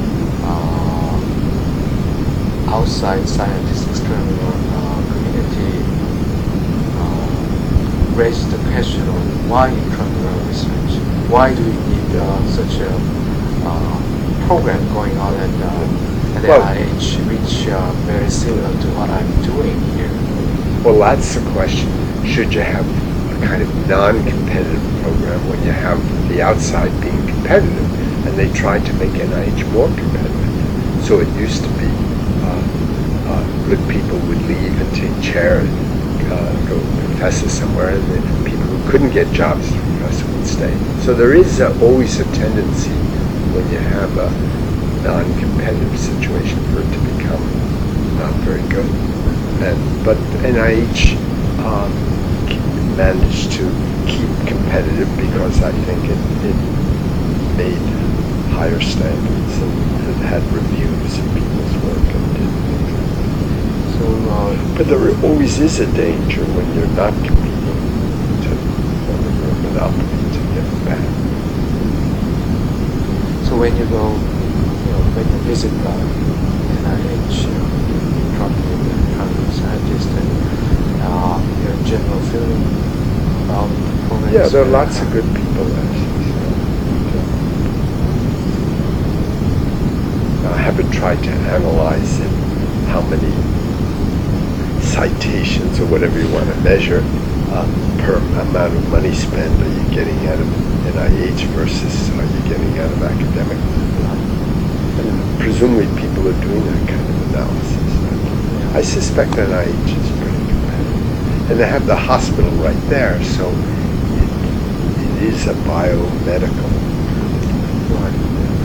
outside scientists, extramural community raised the question of why intramural research? Why do we need such a program going on at NIH, which very similar to what I'm doing here? Well, that's the question. Should you have a kind of non-competitive program when you have the outside being competitive? And they tried to make NIH more competitive. So it used to be good people would leave and take chair and go professor somewhere, and the people who couldn't get jobs as professor would stay. So there is always a tendency when you have a non-competitive situation for it to become not very good. But NIH managed to keep competitive because I think it made higher standards and it had reviews of people's work and did things. So So, But there always is a danger when you're not competing to form a monopoly to get back. so when you go, when you visit NIH, talk to the current scientist, and your general feeling about the program. Yeah, there are lots of good people actually. I haven't tried to analyze it, how many citations or whatever you want to measure per amount of money spent are you getting out of NIH versus are you getting out of academic. And presumably people are doing that kind of analysis. I suspect NIH is pretty competitive. And they have the hospital right there, so it is a biomedical. Right.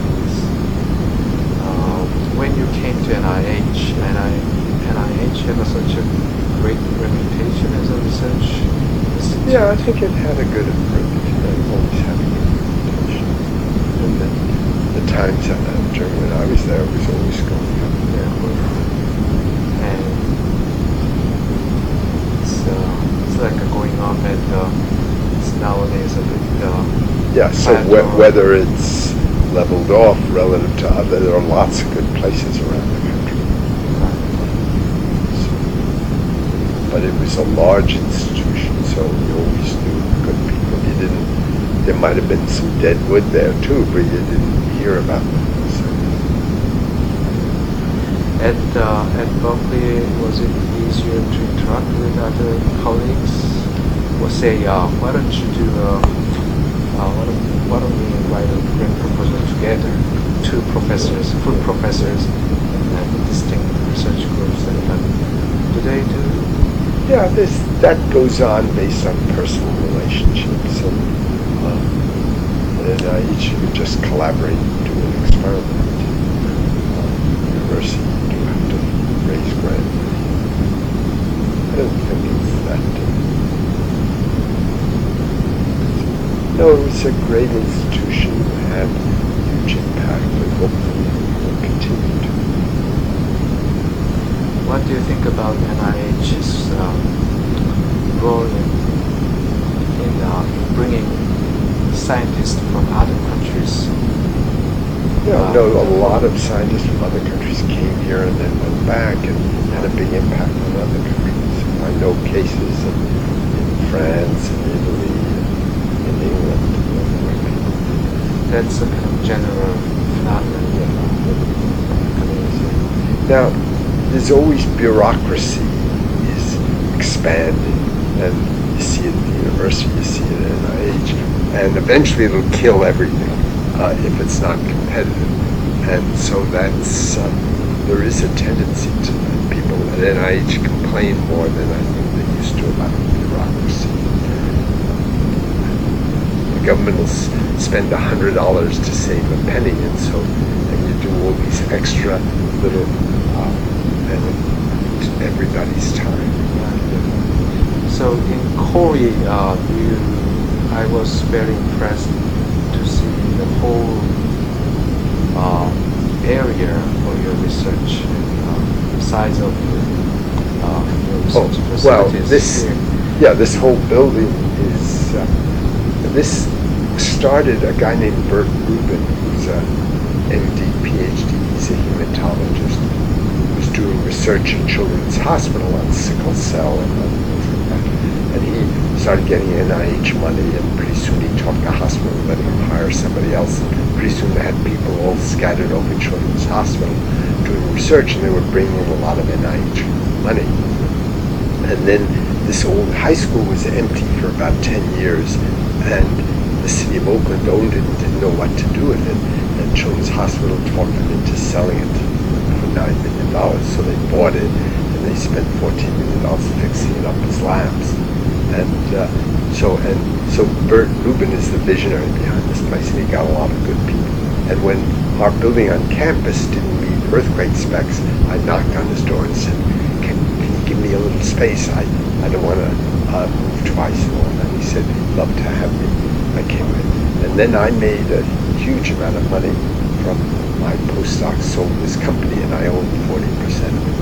When you came to NIH, NIH had such a great reputation as a research institute. Yeah, I think it had a good reputation. It always had a good reputation. And the Times during when I was there was always going up. Yeah. And it's like going on that it's nowadays a bit. Yeah, so whether it's leveled off relative to other, there are lots of good places around the country. So, but it was a large institution, so you always knew good people. You didn't. There might have been some dead wood there too, but you didn't hear about them. So. At Berkeley, was it easier to interact with other colleagues? Or say, why don't you do? Why don't we write a grant proposal together? Two professors, full professors, and distinct research groups. Do they do? Yeah, that goes on based on personal relationships, and each of you just collaborate and do an experiment. University, you have to raise grant. I don't think it's that. No, it was a great institution, had huge impact, and hopefully will continue to. What do you think about NIH's role in bringing scientists from other countries? Yeah, no, a lot of scientists from other countries came here and then went back and had a big impact on other countries. I know cases in France and Italy and in England. That's a kind of general phenomenon. Now, there's always bureaucracy is expanding, and you see it at the university, you see it at NIH, and eventually it'll kill everything if it's not competitive. And so that's there is a tendency to people at NIH complain more than I think they used to about bureaucracy. The government will spend $100 to save a penny, and so you do all these extra little and everybody's time. So in Korea, I was very impressed to see the whole area for your research, the size of your research facilities. Well, this whole building is this started a guy named Bert Rubin, who's a MD, PhD. He's a hematologist. He was doing research at Children's Hospital on sickle cell and other things like that. And he started getting NIH money, and pretty soon he talked to hospital, letting him hire somebody else. And pretty soon they had people all scattered over Children's Hospital doing research, and they were bringing in a lot of NIH money. And then this old high school was empty for about 10 years, and the city of Oakland owned it and didn't know what to do with it. And Children's Hospital talked them into selling it for $9 million. So they bought it, and they spent $14 million fixing it up as labs. And so Bert Rubin is the visionary behind this place, and he got a lot of good people. And when our building on campus didn't meet earthquake specs, I knocked on his door and said, can you give me a little space? I don't want to move twice and all that. He said, love to have me. I came in. And then I made a huge amount of money from my postdocs, sold this company, and I owned 40% of it.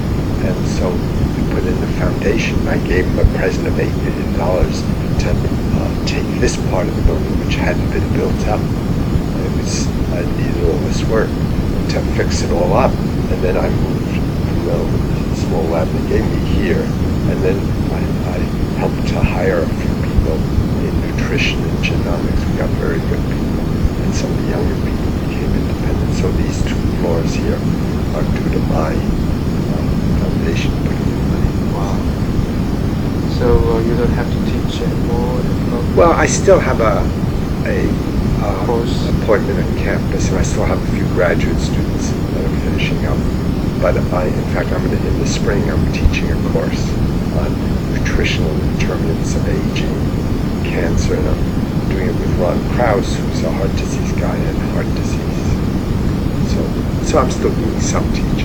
And so we put in the foundation. I gave him a present of $8 million to take this part of the building, which hadn't been built up. I needed all this work to fix it all up. And then I moved from the small lab they gave me here. And then I helped to hire a few people in nutrition and genomics. We got very good people. And some of the younger people became independent. So these 2 floors here are due to my foundation putting in money. Wow. So you don't have to teach anymore? Well, I still have a course appointment on campus, and I still have a few graduate students that are finishing up. But in fact, in the spring, I'm teaching a course on nutritional determinants of aging, cancer, and I'm doing it with Ron Krause, who's a heart disease guy and heart disease. So I'm still doing some teaching.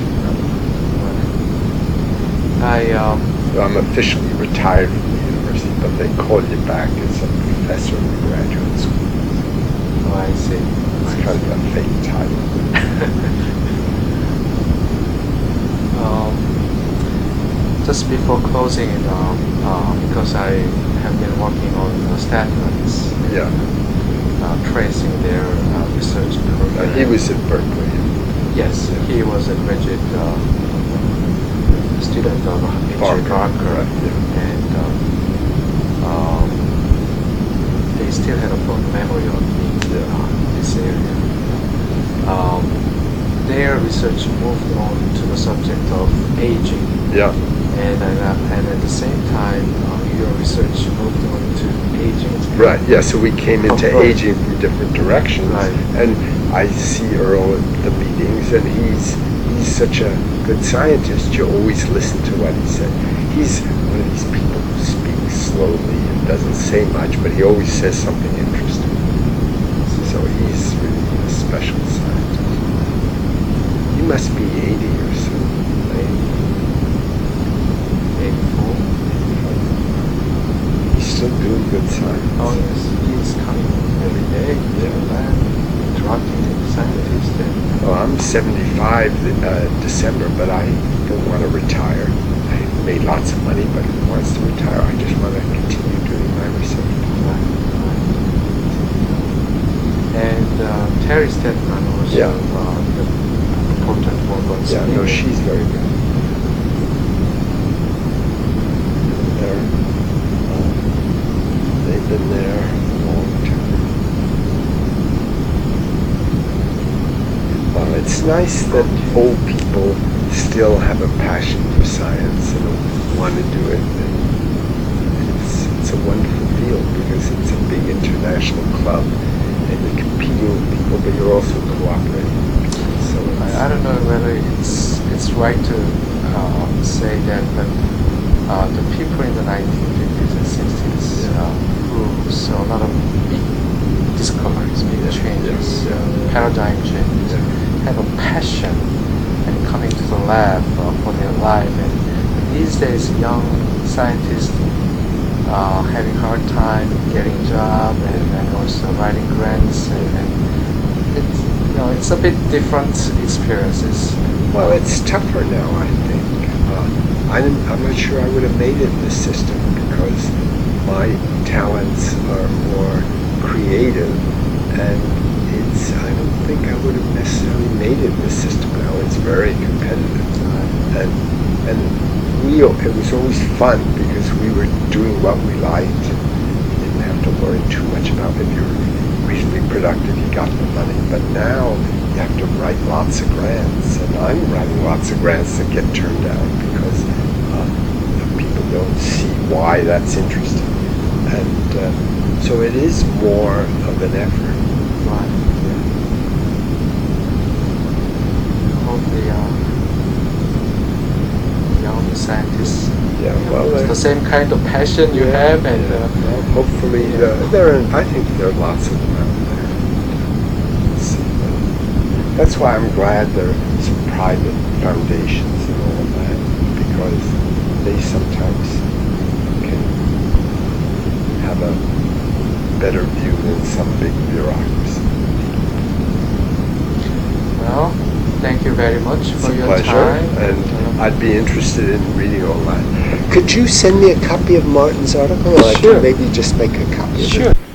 I'm officially retired from the university, but they call you back as a professor in the graduate school. Oh, I see. It's kind of a fake title. Just before closing it, because I have been working on statins, Yeah. tracing their research program. He was at Berkeley. Yes, he was a graduate student of H.J. Barker, right, yeah. and they still had a fond memory of me in this area. Their research moved on to the subject of aging, Yeah. and at the same time, your research moved on to aging. Right, yeah, so we came into Right. aging from different directions. Right. And I see Earl at the meetings, and he's such a good scientist. You always listen to what he said. He's one of these people who speaks slowly and doesn't say much, but he always says something interesting. So he's really a special scientist. He must be 80 or so. 84. He's still doing good science. Oh yes, he's coming every day to the lab, interacting with scientists. Well, I'm 75 December, but I don't want to retire. I made lots of money, but who wants to retire? I just want to continue doing my research. And Terry Stedman also, Yeah. the important work on Yeah, no, spinning. she's very good. They've been there a long time. Well, it's nice that old people still have a passion for science and want to do it. And it's a wonderful field because it's a big international club, and you're competing with people, but you're also cooperating. So I don't know whether it's right to say that, but the people in the 1950s and 60s who saw a lot of big discoveries, big changes, paradigm changes, have a passion and coming to the lab for their life. And these days, young scientists having hard time getting job and also writing grants, and it's a bit different experiences. Well, it's tougher now, I think. I'm not sure I would have made it in this system because my talents are more creative, and I don't think I would have necessarily made it in this system now. It's very competitive, and it was always fun because we were doing what we liked. You didn't have to worry too much about if you were reasonably productive, you got the money. But now you have to write lots of grants, and I'm writing lots of grants that get turned down because people don't see why that's interesting. And so it is more of an effort. Right. I hope the young scientists it's the same kind of passion you have, and well, hopefully I think there are lots of them out there. That's why I'm glad there are some private foundations and all of that, because they sometimes can have a better view than some big bureaucracy. well, thank you you very much It's for a your pleasure, time. and I'd be interested in reading all that. Could you send me a copy of Martin's article, or I Sure. can maybe just make a copy of it? Sure.